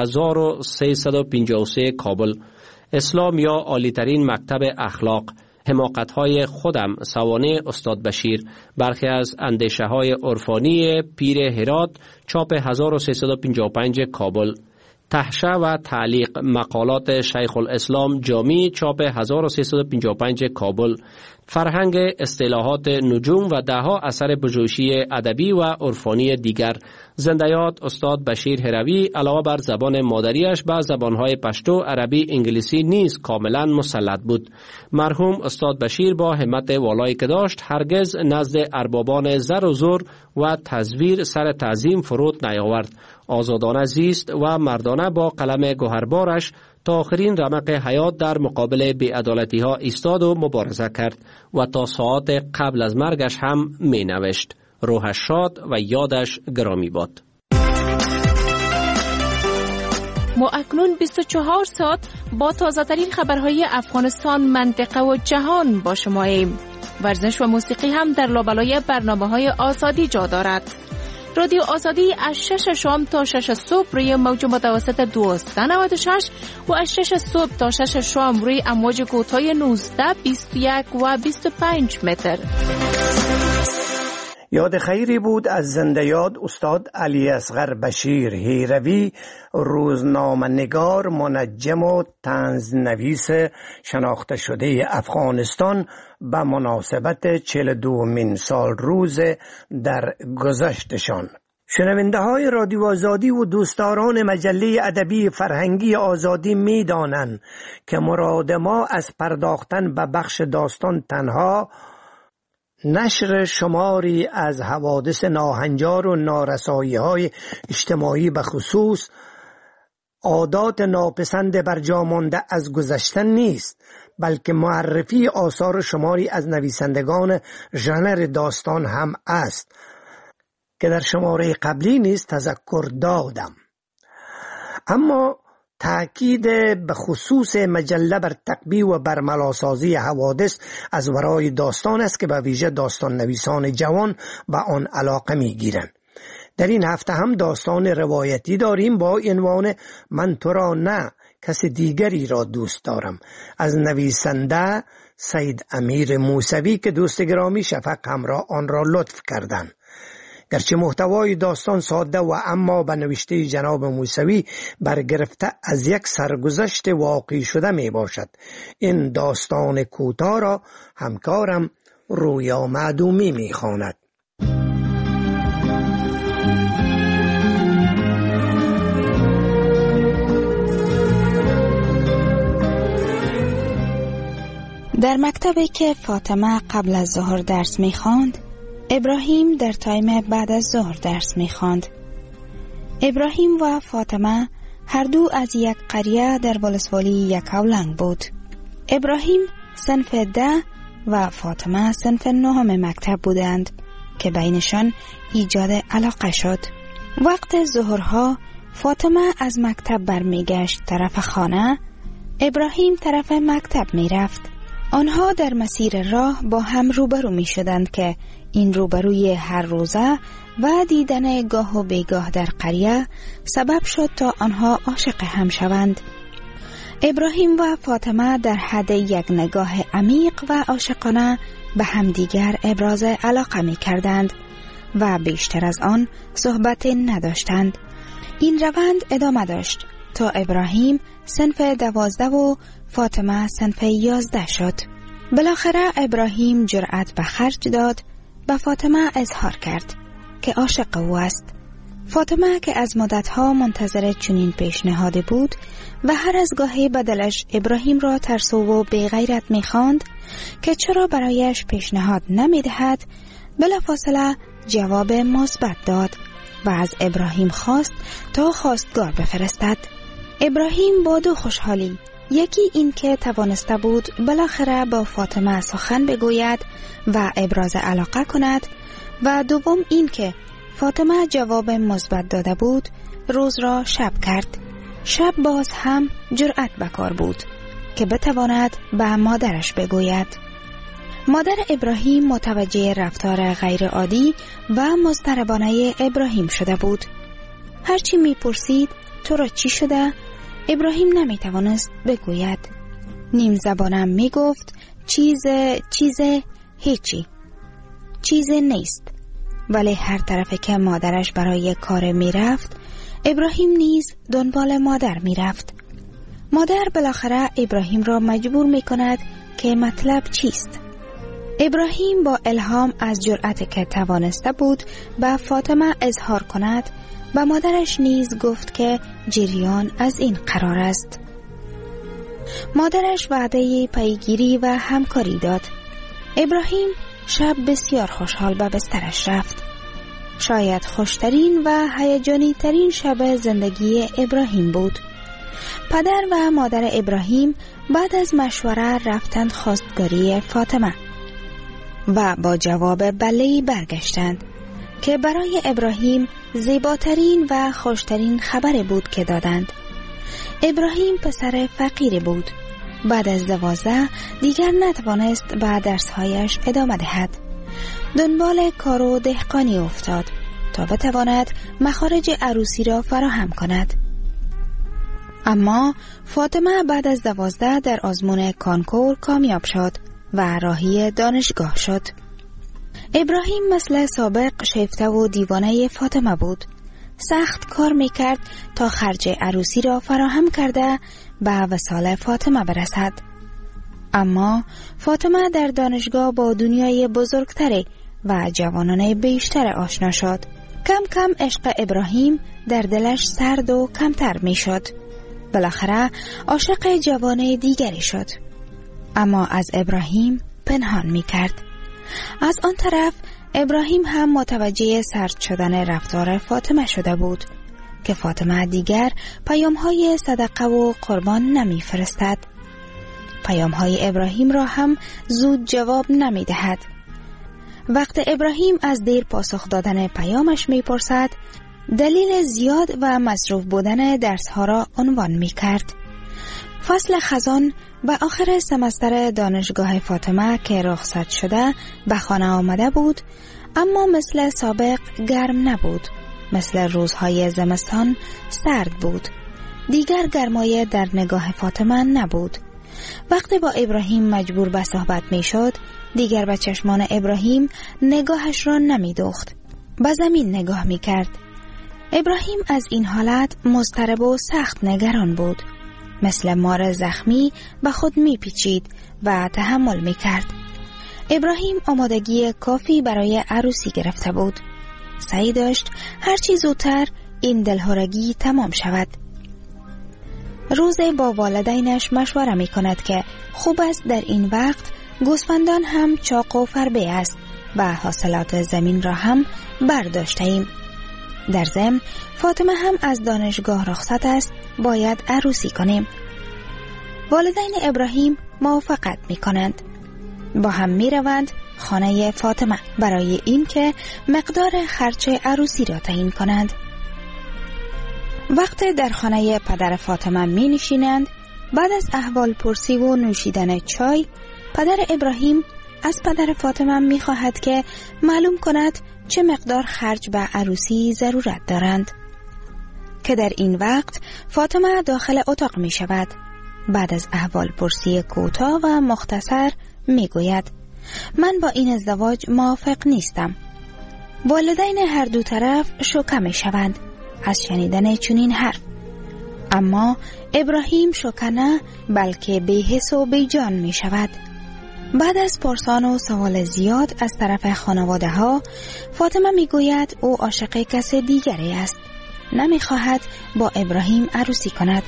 1353 کابل، اسلام یا عالی‌ترین مکتب اخلاق، حماقت‌های خودم، سوانح استاد بشیر، برخی از اندیشه‌های عرفانی پیر هرات، چاپ 1355 کابل، تحشه و تعلیق، مقالات شیخ الاسلام جامی، چاپ 1355 کابل، فرهنگ اصطلاحات نجوم و دهها اثر پژوهشی ادبی و عرفانی دیگر. زنده‌یاد استاد بشیر هروی علاوه بر زبان مادریش به زبانهای پشتو، عربی، انگلیسی نیز کاملا مسلط بود. مرحوم استاد بشیر با همت والایی که داشت هرگز نزد اربابان زر و زور و تزویر سر تعظیم فرود نیاورد. آزادانه زیست و مردانه با قلم گوهربارش تا آخرین رمق حیات در مقابل بی‌عدالتی ها ایستاد و مبارزه کرد و تا ساعات قبل از مرگش هم می نوشت. روحش شاد و یادش گرامی باد. ما اکنون 24 ساعت با تازه ترین خبرهای افغانستان، منطقه و جهان با شماییم. ورزش و موسیقی هم در لابلای برنامه‌های آزادی جا دارد. رادیو آزادی از 6 شام تا 6 صبح روی موج متوسط 1296 و از 6 صبح تا 6 شام روی امواج کوتاه 19، 21 و 25 متر. یاد خیری بود از زنده یاد استاد علی اصغر بشیر هیروی، روزنامه‌نگار، منجم و طنزنویس شناخته شده افغانستان، به مناسبت 42مین سال روز در گذشتشان. شنونده های رادیو آزادی و دوستداران مجله ادبی فرهنگی آزادی می دانند که مراد ما از پرداختن به بخش داستان تنها نشر شماری از حوادث ناهنجار و نارسایی‌های اجتماعی به خصوص عادات ناپسند برجا مانده از گذشته نیست، بلکه معرفی آثار شماری از نویسندگان ژانر داستان هم است که در شماره قبلی نیز تذکر دادم. اما تأکید به خصوص مجله بر تقویه و برملاسازی حوادث از ورای داستان است که به ویژه داستان نویسان جوان به آن علاقه می گیرند. در این هفته هم داستان روایتی داریم با عنوان من تو را نه کس دیگری را دوست دارم از نویسنده سید امیر موسوی که دوست گرامی شفق همراه آن را لطف کردند. گرچه محتوای داستان ساده و اما به نوشته جناب موسوی برگرفته از یک سرگذشت واقعی شده می باشد. این داستان کوتاه را همکارم رویا معدومی می خواند. در مکتبی که فاطمه قبل از ظهر درس می خواند، ابراهیم در تایم بعد از ظهر درس می خواند. ابراهیم و فاطمه هر دو از یک قریه در ولسوالی یکاولنگ بود. ابراهیم صنف 10 و فاطمه صنف 9 مکتب بودند که بینشان ایجاد علاقه شد. وقت ظهرها فاطمه از مکتب برمیگشت طرف خانه، ابراهیم طرف مکتب می رفت. آنها در مسیر راه با هم روبرو می شدند که این روبروی هر روزه و دیدن گاه و بیگاه در قریه سبب شد تا آنها عاشق هم شوند. ابراهیم و فاطمه در حد یک نگاه عمیق و عاشقانه به همدیگر ابراز علاقه می کردند و بیشتر از آن صحبت نداشتند. این روند ادامه داشت تا ابراهیم صنف 12 و فاطمه صنف 11 شد. بالاخره ابراهیم جرأت به خرج داد، به فاطمه اظهار کرد که عاشق او است. فاطمه که از مدتها منتظر چنین پیشنهادی بود و هر از گاهی بدلش ابراهیم را ترسو و بی‌غیرت می‌خواند که چرا برایش پیشنهاد نمی‌دهد، بلافاصله جواب مثبت داد و از ابراهیم خواست تا خواستگار بفرستد. ابراهیم با دو خوشحالی، یکی این که توانسته بود بالاخره با فاطمه سخن بگوید و ابراز علاقه کند و دوم این که فاطمه جواب مثبت داده بود، روز را شب کرد. شب باز هم جرأت به کار بود که بتواند به مادرش بگوید. مادر ابراهیم متوجه رفتار غیر عادی و مضطربانه ابراهیم شده بود. هرچی میپرسید تو را چی شده؟ ابراهیم نمیتوانست بگوید. نیم زبانم میگفت هیچی، چیز نیست. ولی هر طرفه که مادرش برای کار میرفت، ابراهیم نیز دنبال مادر میرفت. مادر بالاخره ابراهیم را مجبور میکند که مطلب چیست. ابراهیم با الهام از جرأتی که توانسته بود به فاطمه اظهار کند و مادرش نیز گفت که جریان از این قرار است. مادرش وعده پیگیری و همکاری داد. ابراهیم شب بسیار خوشحال به بسترش رفت. شاید خوشترین و هیجانی ترین شب زندگی ابراهیم بود. پدر و مادر ابراهیم بعد از مشوره رفتند خواستگاری فاطمه و با جواب بله‌ای برگشتند که برای ابراهیم زیباترین و خوشترین خبر بود که دادند. ابراهیم پسر فقیری بود. بعد از 12 دیگر نتوانست به درسهایش ادامه دهد. دنبال کار و دهقانی افتاد تا بتواند مخارج عروسی را فراهم کند. اما فاطمه بعد از 12 در آزمون کانکور کامیاب شد و راهی دانشگاه شد. ابراهیم مثل سابق شیفته و دیوانه فاطمه بود. سخت کار میکرد تا خرج عروسی را فراهم کرده به وصال فاطمه برسد. اما فاطمه در دانشگاه با دنیای بزرگتری و جوانانه بیشتر آشنا شد. کم کم عشق ابراهیم در دلش سرد و کمتر میشد. بالاخره عاشق جوانه دیگری شد، اما از ابراهیم پنهان میکرد. از آن طرف ابراهیم هم متوجه سرد شدن رفتار فاطمه شده بود که فاطمه دیگر پیام‌های صدقه و قربان نمی‌فرستد. پیام‌های ابراهیم را هم زود جواب نمی‌دهد. وقت ابراهیم از دیر پاسخ دادن پیامش می‌پرسد، دلیل زیاد و مصروف بودن درس‌ها را عنوان می‌کرد. فصل خزان و آخر سمستر دانشگاه فاطمه که رخصت شده به خانه آمده بود، اما مثل سابق گرم نبود. مثل روزهای زمستان سرد بود. دیگر گرمایه در نگاه فاطمه نبود. وقتی با ابراهیم مجبور به صحبت می شد، دیگر به چشمان ابراهیم نگاهش را نمی دوخت. به زمین نگاه می کرد. ابراهیم از این حالت مضطرب و سخت نگران بود. مثل مار زخمی به خود می پیچید و تحمل می کرد. ابراهیم آمادگی کافی برای عروسی گرفته بود. سعی داشت هرچی زودتر این دلهرگی تمام شود. روز با والدینش مشوره می کند که خوب است در این وقت گوسفندان هم چاق و فربه است و حاصلات زمین را هم برداشته ایم. در ضمن فاطمه هم از دانشگاه رخصت است، باید عروسی کنیم. والدین ابراهیم موافقت می کنند. با هم می روند خانه فاطمه برای این که مقدار خرچ عروسی را تعیین کنند. وقت در خانه پدر فاطمه می نشینند، بعد از احوال پرسی و نوشیدن چای، پدر ابراهیم از پدر فاطمه می خواهد که معلوم کند چه مقدار خرج به عروسی ضرورت دارند. که در این وقت فاطمه داخل اتاق می شود. بعد از احوال پرسی کوتاه و مختصر می گوید من با این ازدواج موافق نیستم. والدین هر دو طرف شوکه می شوند از شنیدن چنین حرف. اما ابراهیم شوکه نه، بلکه بی‌حس و بی‌جان می شود. بعد از پرسان و سوال زیاد از طرف خانواده ها، فاطمه می گوید او عاشق کس دیگری است. نمی خواهد با ابراهیم عروسی کند.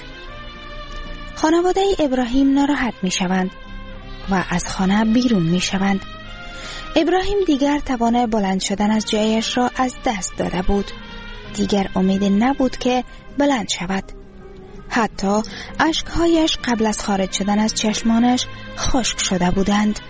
خانواده ابراهیم ناراحت می شوند و از خانه بیرون می شوند. ابراهیم دیگر توان بلند شدن از جایش را از دست داده بود. دیگر امید نبود که بلند شود. حتی اشکهایش قبل از خارج شدن از چشمانش خشک شده بودند.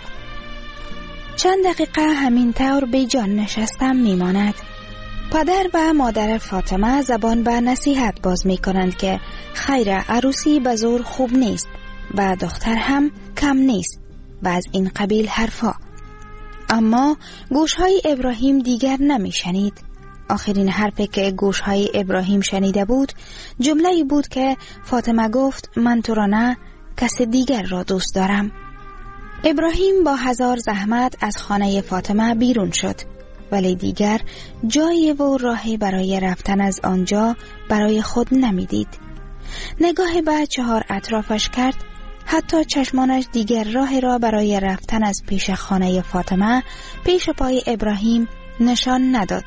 چند دقیقه همین طور بی جان نشستم می ماند. پدر و مادر فاطمه زبان به نصیحت باز می کنند که خیر عروسی به زور خوب نیست و دختر هم کم نیست و از این قبیل حرفا. اما گوشهای ابراهیم دیگر نمی شنید. آخرین حرفی که گوشهای ابراهیم شنیده بود جمله‌ای بود که فاطمه گفت من تو را نه، کس دیگر را دوست دارم. ابراهیم با هزار زحمت از خانه فاطمه بیرون شد، ولی دیگر جایی و راهی برای رفتن از آنجا برای خود نمیدید. نگاه به چهار اطرافش کرد، حتی چشمانش دیگر راه را برای رفتن از پیش خانه فاطمه پیش پای ابراهیم نشان نداد.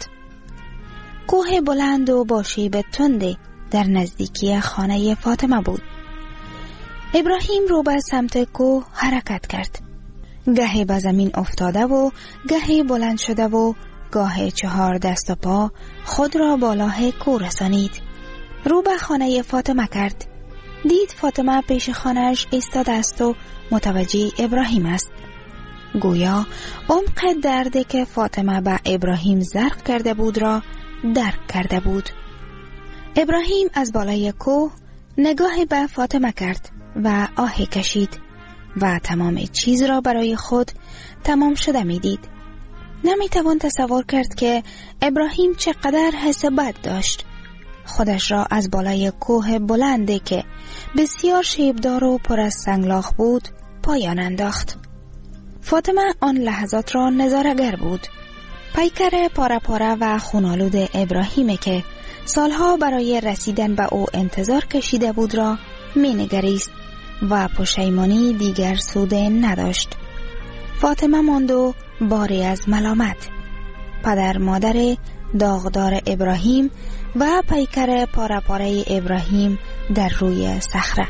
کوه بلند و با شیب تندی در نزدیکی خانه فاطمه بود. ابراهیم رو به سمت کوه حرکت کرد. گاهی به زمین افتاده و گاهی بلند شده و گاهی چهار دست و پا خود را بالای کوه رسانید. رو به خانه فاطمه کرد. دید فاطمه پیش خانه‌اش ایستاده است و متوجه ابراهیم است. گویا عمق دردی که فاطمه به ابراهیم زرق کرده بود را درک کرده بود. ابراهیم از بالای کوه نگاهی به فاطمه کرد و آهی کشید و تمام چیز را برای خود تمام شده می دید. نمی توان تصور کرد که ابراهیم چقدر حس بد داشت. خودش را از بالای کوه بلندی که بسیار شیبدار و پر از سنگلاخ بود پایان انداخت. فاطمه آن لحظات را نظاره‌گر بود. پیکر پاره پاره و خونالود ابراهیم که سالها برای رسیدن به او انتظار کشیده بود را می نگریست و پشیمانی دیگر سود نداشت. فاطمه ماند و باری از ملامت. پدر مادر داغدار ابراهیم و پیکر پاره پاره ابراهیم در روی صخره.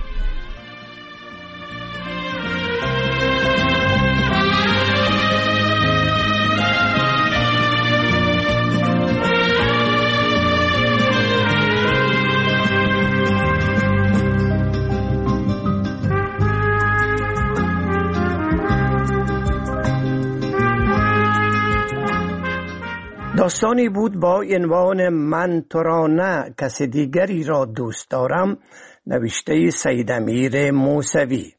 داستانی بود با عنوان من تو را نه کس دیگری را دوست دارم، نوشته سید امیر موسوی.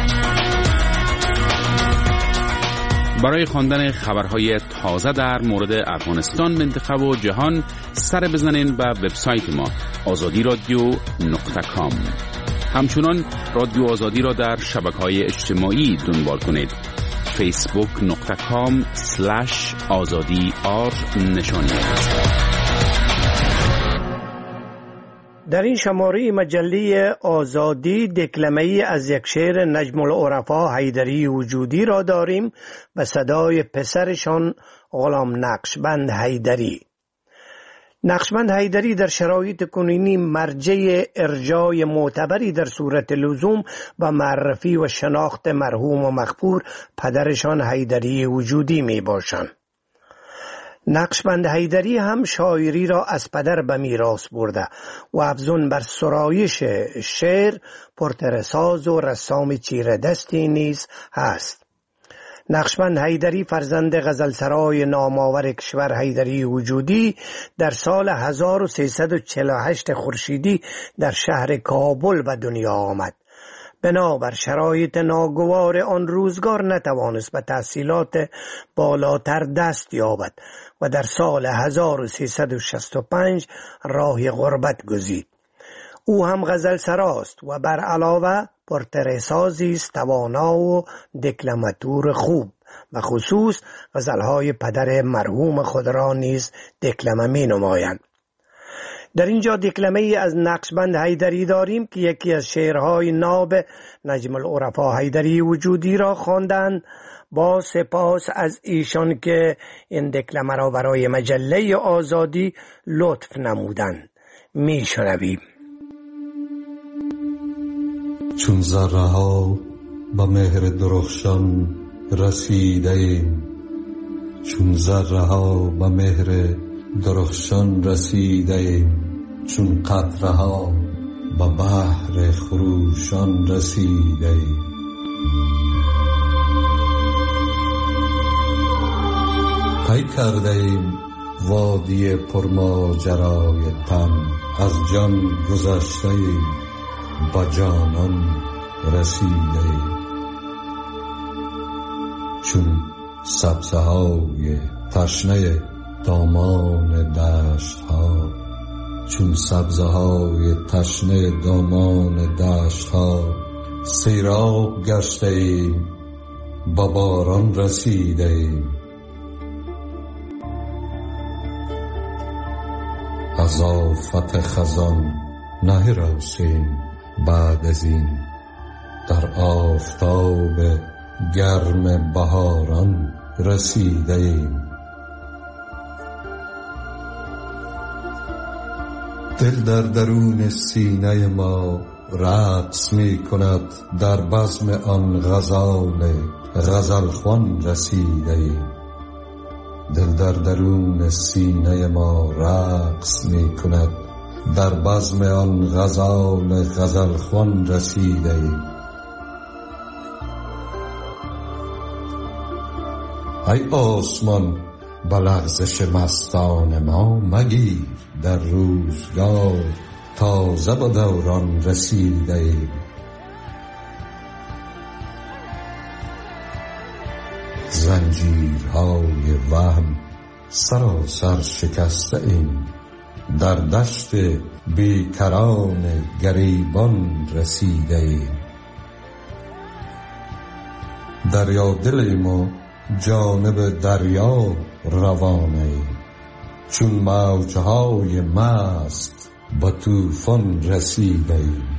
برای خواندن خبرهای تازه در مورد افغانستان، منطقه و جهان سر بزنین به وبسایت ما azadiradio.com. همچنان رادیو آزادی را در شبکه‌های اجتماعی دنبال کنید. facebook.com/azadi_r در این شماره مجله آزادی دکلمه‌ای از یک شعر نجم العرفا حیدری وجودی را داریم به صدای پسرشان غلام نقشبند حیدری. نقشبند حیدری در شرایط کنونی مرجع ارجاع معتبری در صورت لزوم و معرفی و شناخت مرحوم و مغفور پدرشان حیدری وجودی می باشند. نقشبند حیدری هم شاعری را از پدر به میراث برده و افزون بر سرایش شعر پرتره‌ساز و رسام چیره دستی نیز هست. نقشبند حیدری فرزند غزلسرای نامآور کشور حیدری وجودی در سال 1348 خورشیدی در شهر کابل به دنیا آمد. بنابر شرایط ناگوار آن روزگار نتوانست به تحصیلات بالاتر دست یابد و در سال 1365 راه غربت گزید. او هم غزلسراست و بر علاوه پرتره‌سازی است توانا و دکلماتور خوب، و خصوص غزلهای پدر مرحوم خود را نیز دکلمه می نمایند. در اینجا دکلمه ای از نقشبند حیدری داریم که یکی از شعرهای ناب نجم العرفا حیدری وجودی را خواندند. با سپاس از ایشان که این دکلمه را برای مجله آزادی لطف نمودند. می شنویم. چون ذره ها به مهر درخشان رسیده ایم، چون ذره ها به مهر درخشان رسیده ایم، چون قطره ها به بحر خروشان رسیده ایم. طی کرده ایم وادی پرماجرای تن، از جان گذشته ایم با جانان رسیده ایم. چون سبزه های تشنه دامان دشت ها، چون سبزه های تشنه دامان دشت ها، سیراب گشته ایم با باران رسیده ایم. از آفت خزان نهراسیم بعد از این، در آفتاب گرم بهاران رسیده ایم. دل در درون سینه ما رقص می کند، در بزم آن غزال غزلخوان رسیده ایم. دل در درون سینه ما رقص می کند، در بزم آن غزال غزلخوان رسیده ایم. ای آسمان به لغزش مستان ما مگیر، در روزگار تازه به دوران رسیده ایم. زنجیرهای وهم سراسر شکسته ایم، در دشت بیکران گریبان رسیده ایم. دریا دل ما جانب دریا روانه ایم، چون موجهای مست به طوفان رسیده ایم.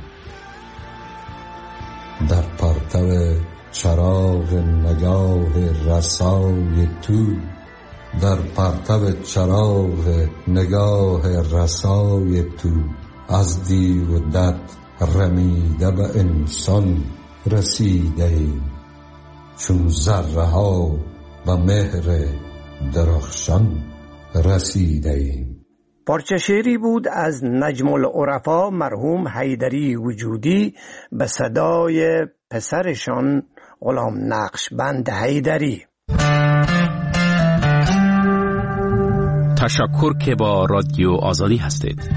در پرتو چراغ نگاه رسای تو، در پرتو چراغ نگاه رسای تو، از دیو و دد رمیده به انسان رسیده ایم. چون ذره ها به مهر درخشان رسیده ایم. پارچه شعری بود از نجم العرفا مرحوم حیدری وجودی به صدای پسرشان غلام نقشبند حیدری. تشکر که با رادیو آزادی هستید.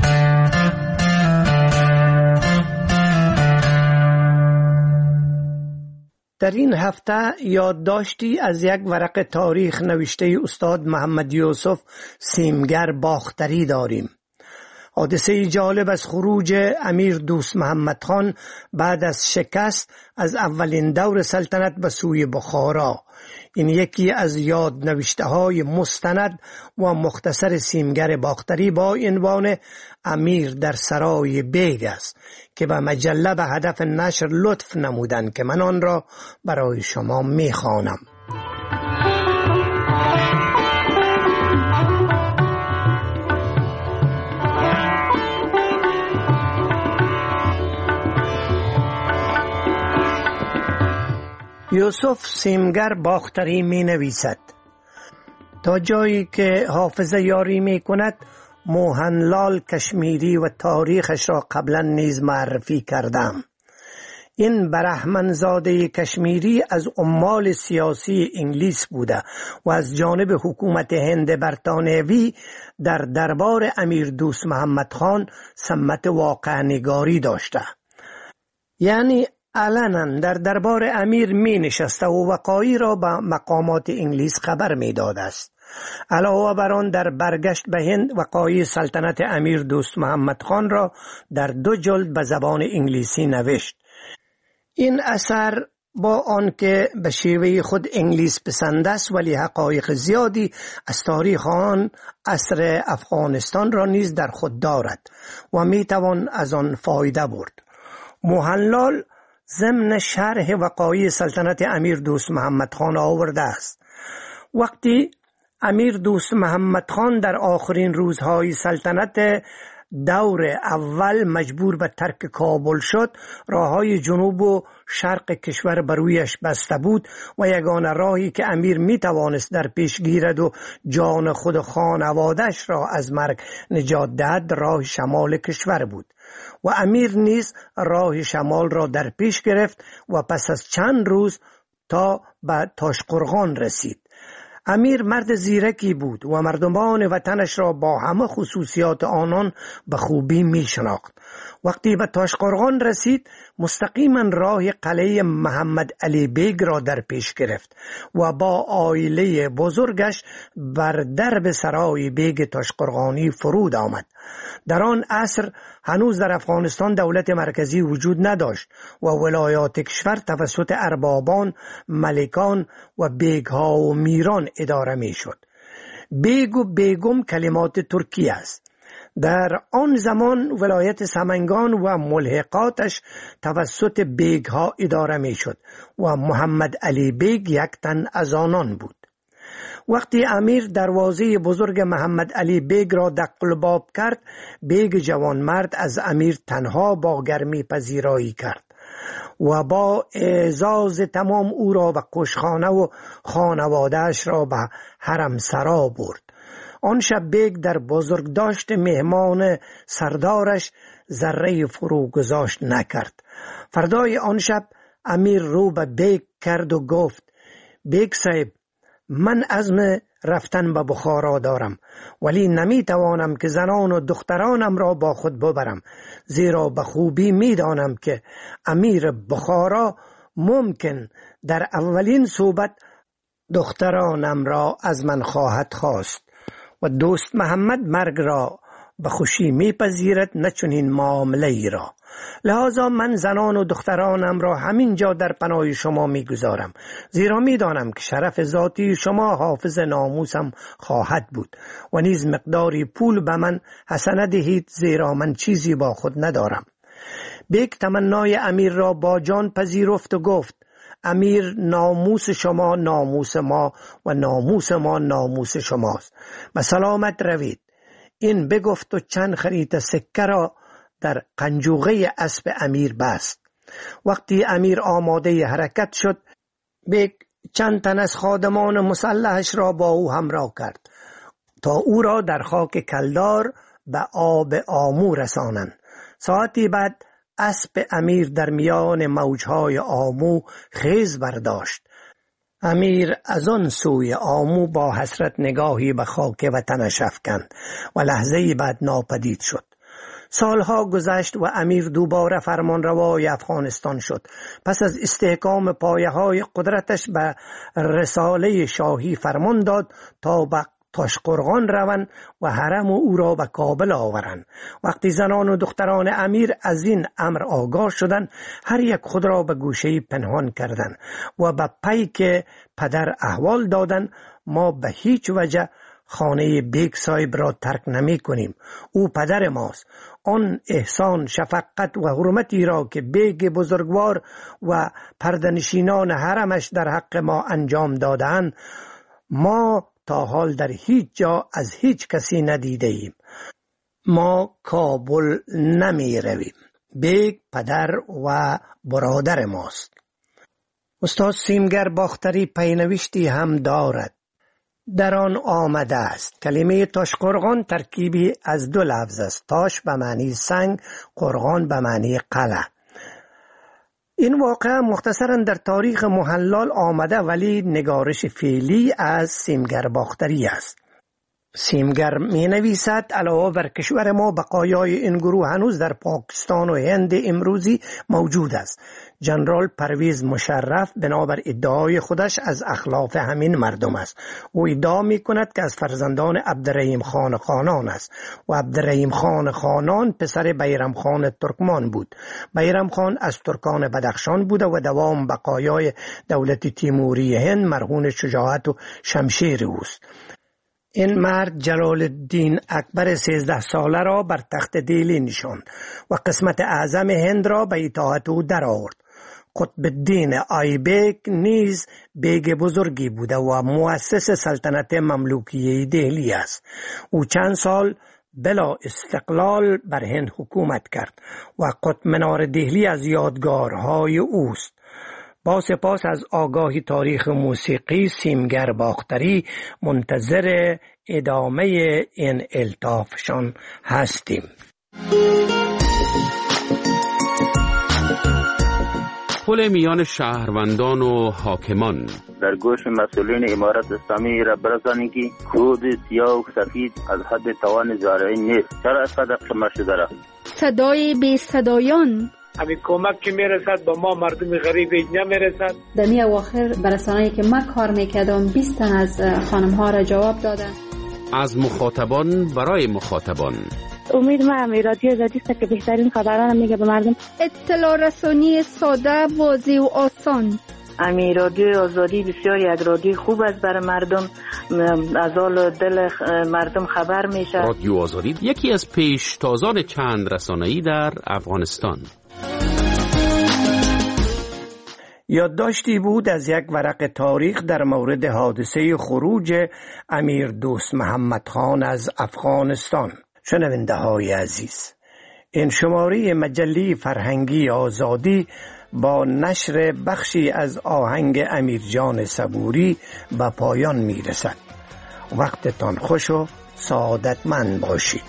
در این هفته یادداشتی از یک ورق تاریخ نوشته استاد محمد یوسف سیمگر باختری داریم. حادثه جالب از خروج امیر دوست محمد خان بعد از شکست از اولین دور سلطنت به سوی بخارا. این یکی از یادنوشته های مستند و مختصر سیمگر باختری با عنوان امیر در سرای بیگ است که به مجله به هدف نشر لطف نمودند که من آن را برای شما میخوانم. یوسف سیمگر باختری می نویسد: تا جایی که حافظه یاری می کند موهنلال کشمیری و تاریخش را قبلا نیز معرفی کردم. این برهمنزاده کشمیری از عمال سیاسی انگلیس بوده و از جانب حکومت هند برطانوی در دربار امیر دوست محمد خان سمت واقع نگاری داشته، یعنی علنا در دربار امیر می نشسته و وقایع را به مقامات انگلیس خبر می داده است. علاوه بر آن در برگشت به هند وقایع سلطنت امیر دوست محمد خان را در 2 جلد به زبان انگلیسی نوشت. این اثر با آنکه به شیوه خود انگلیس پسند است ولی حقایق زیادی از تاریخ آن عصر افغانستان را نیز در خود دارد و می توان از آن فایده برد. موهنلال ضمن شرح وقایع سلطنت امیر دوست محمد خان آورده است: وقتی امیر دوست محمد خان در آخرین روزهای سلطنت دور اول مجبور به ترک کابل شد، راههای جنوب و شرق کشور بر رویش بسته بود و یگانه راهی که امیر می توانست در پیش گیرد و جان خود خانوادش را از مرگ نجات دهد راه شمال کشور بود و امیر نیز راه شمال را در پیش گرفت و پس از چند روز تا به تاشقرغان رسید. امیر مرد زیرکی بود و مردمان وطنش را با همه خصوصیات آنان به خوبی می شناخت. وقتی به تاشقرغان رسید مستقیما راه قلعه محمد علی بیگ را در پیش گرفت و با عائله بزرگش بر درب سرای بیگ تاشقرغانی فرود آمد. در آن عصر هنوز در افغانستان دولت مرکزی وجود نداشت و ولایات کشور توسط اربابان، ملکان و بیگها و میران اداره می شد. بیگ و بیگم کلمات ترکی است. در آن زمان ولایت سمنگان و ملحقاتش توسط بیگها اداره می شد و محمد علی بیگ یک تن از آنان بود. وقتی امیر دروازه بزرگ محمد علی بیگ را دقلباب کرد، بیگ جوانمرد از امیر تنها با گرمی پذیرایی کرد و با اعزاز تمام او را به قشخانه و خانوادهش را به حرم سرا برد. آن شب بیگ در بزرگداشت مهمان سردارش ذره فرو گذاشت نکرد. فردای آن شب امیر رو به بیگ کرد و گفت: بیگ صاحب، من عزم رفتن به بخارا دارم ولی نمی توانم که زنان و دخترانم را با خود ببرم، زیرا به خوبی می دانم که امیر بخارا ممکن در اولین صحبت دخترانم را از من خواهد خواست و دوست محمد مرگ را به خوشی می پذیرد، نه چنین معامله ای را. لذا من زنان و دخترانم را همین جا در پناه شما می گذارم، زیرا می دانم که شرف ذاتی شما حافظ ناموسم خواهد بود و نیز مقداری پول به من حسنه دهید، زیرا من چیزی با خود ندارم. بیگ تمنای امیر را با جان پذیرفت و گفت: امیر، ناموس شما ناموس ما و ناموس ما ناموس شماست. به سلامت روید. این بگفت و چند خریطه سکه را در قنجوقه اسب امیر بست. وقتی امیر آماده حرکت شد، بیگ چند تن از خادمان مسلحش را با او همراه کرد تا او را در خاک کلدار به آب آمو رسانند. ساعتی بعد اسب امیر در میان موجهای آمو خیز برداشت. امیر از آن سوی آمو با حسرت نگاهی به خاک وطنش افکند و لحظه‌ای بعد ناپدید شد. سالها گذشت و امیر دوباره فرمانروای افغانستان شد. پس از استحکام پایه‌های قدرتش به رساله شاهی فرمان داد تا به تاشقرغان روند و حرم او را به کابل آورند. وقتی زنان و دختران امیر از این امر آگاه شدند، هر یک خود را به گوشه‌ای پنهان کردند و به پیک پدر احوال دادند: ما به هیچ وجه خانه بیگ صاحب را ترک نمی کنیم. او پدر ماست. آن احسان، شفقت و حرمتی را که بیگ بزرگوار و پرده‌نشینان حرمش در حق ما انجام دادند، ما تا حال در هیچ جا از هیچ کسی ندیده ایم. ما کابل نمی رویم. بیگ پدر و برادر ماست. استاد سیمگر باختری پینوشتی هم دارد. در آن آمده است: کلمه تاشقرغان ترکیبی از دو لفظ است. تاش به معنی سنگ، قرغان به معنی قلعه. این واقعه مختصرا در تاریخ محلال آمده، ولی نگارش فعلی از سیمگر باختری است. سیمگر می نویسد: علاوه بر کشور ما بقایای این گروه هنوز در پاکستان و هند امروزی موجود است. جنرال پرویز مشرف بنابر ادعای خودش از اخلاف همین مردم است. او ادعا می کند که از فرزندان عبدالرحیم خان خانان است و عبدالرحیم خان خانان پسر بیرم خان ترکمان بود. بیرم خان از ترکان بدخشان بوده و دوام بقایای دولت تیموری هند مرهون شجاعت و شمشیر اوست. این مرد جلال الدین اکبر 13 ساله را بر تخت دیلی نشاند و قسمت اعظم هند را به اطاعت او درآورد. قطب الدین آیبک نیز بیگ بزرگی بوده و مؤسس سلطنت مملوکیه دهلی است. او چند سال بلا استقلال بر هند حکومت کرد و قطب منار دهلی از یادگارهای اوست. با سپاس از آگاهی تاریخ موسیقی، سیمگر باختری منتظر ادامه این الطافشان هستیم. پل میان شهروندان و حاکمان در گوش مسئولین امارت اسلامی را برسانید که کود سیاه و سفید از حد توان زارعین نیست. چرا از قدر شما شده را؟ صدای بی صدایان همین کمک که میرسد با ما مردم غریب نمیرسد. در می اواخر برسانه‌ای که من کار میکردم 20 تن از خانم ها را جواب دادن. از مخاطبان برای مخاطبان. امید ما رادیو آزادی است که بهترین خبران میگه به مردم. اطلاع رسانی ساده، واضح و آسان. رادیو آزادی بسیار یک رادیو خوب است برای مردم، از حال دل مردم خبر میشه. رادیو آزادی یکی از پیشتازان چند رسانه‌ای در افغانستان. یادداشتی بود از یک ورق تاریخ در مورد حادثه خروج امیر دوست محمد خان از افغانستان. شنونده های عزیز، این شماره مجله فرهنگی آزادی با نشر بخشی از آهنگ امیر جان صبوری به پایان می رسد. وقتتان خوش و سعادتمند باشید.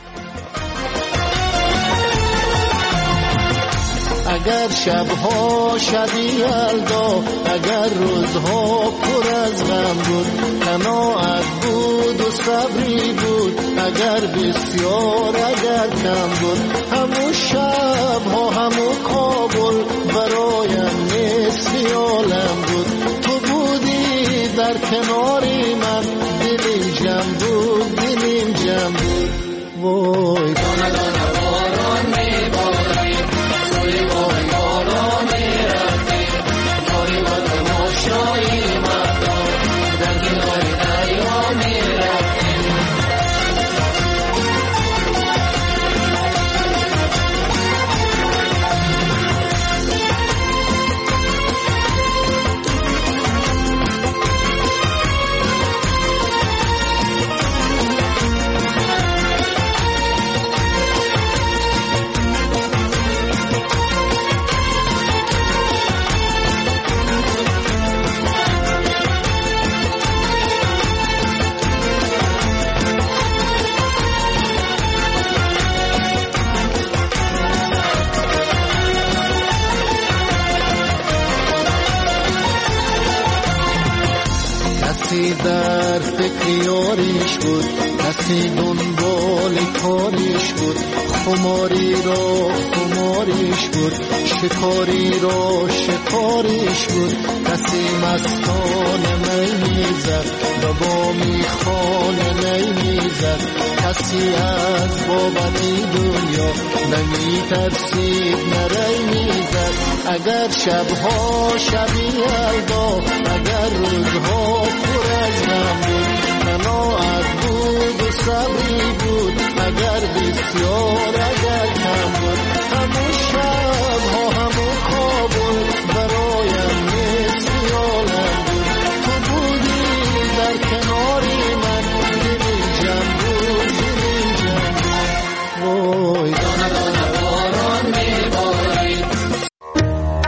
اگر شبها شبی یلدا، اگر روزها پر از غم بود، قناعت بود و صبری بود، اگر بسیار اگر کم بود، همون شبها همون کابل برایم نصف عالم بود. تو بودی در کناری من، دلیم جمع بود، دلیم جمع بود. وای دانه دانه باران میباری، توی بای بالا میرفتی، کاری با تماشایی مردم در کنار دریا میرفتی. کسی در فکر یاریش بود، کسی دنبال کاریش بود. خماری را خماریش بود، شکاری را شکاریش بود. کسی مستانه می میزد، به بامی خانه میزد. کسی از بابتی دنیا نمی ترسید، نری میزد. اگر شبها شبی یلدا، اگر روزها پر از غم بود، قناعت بود و صبری بود. اگر بسیار اگر کم بود،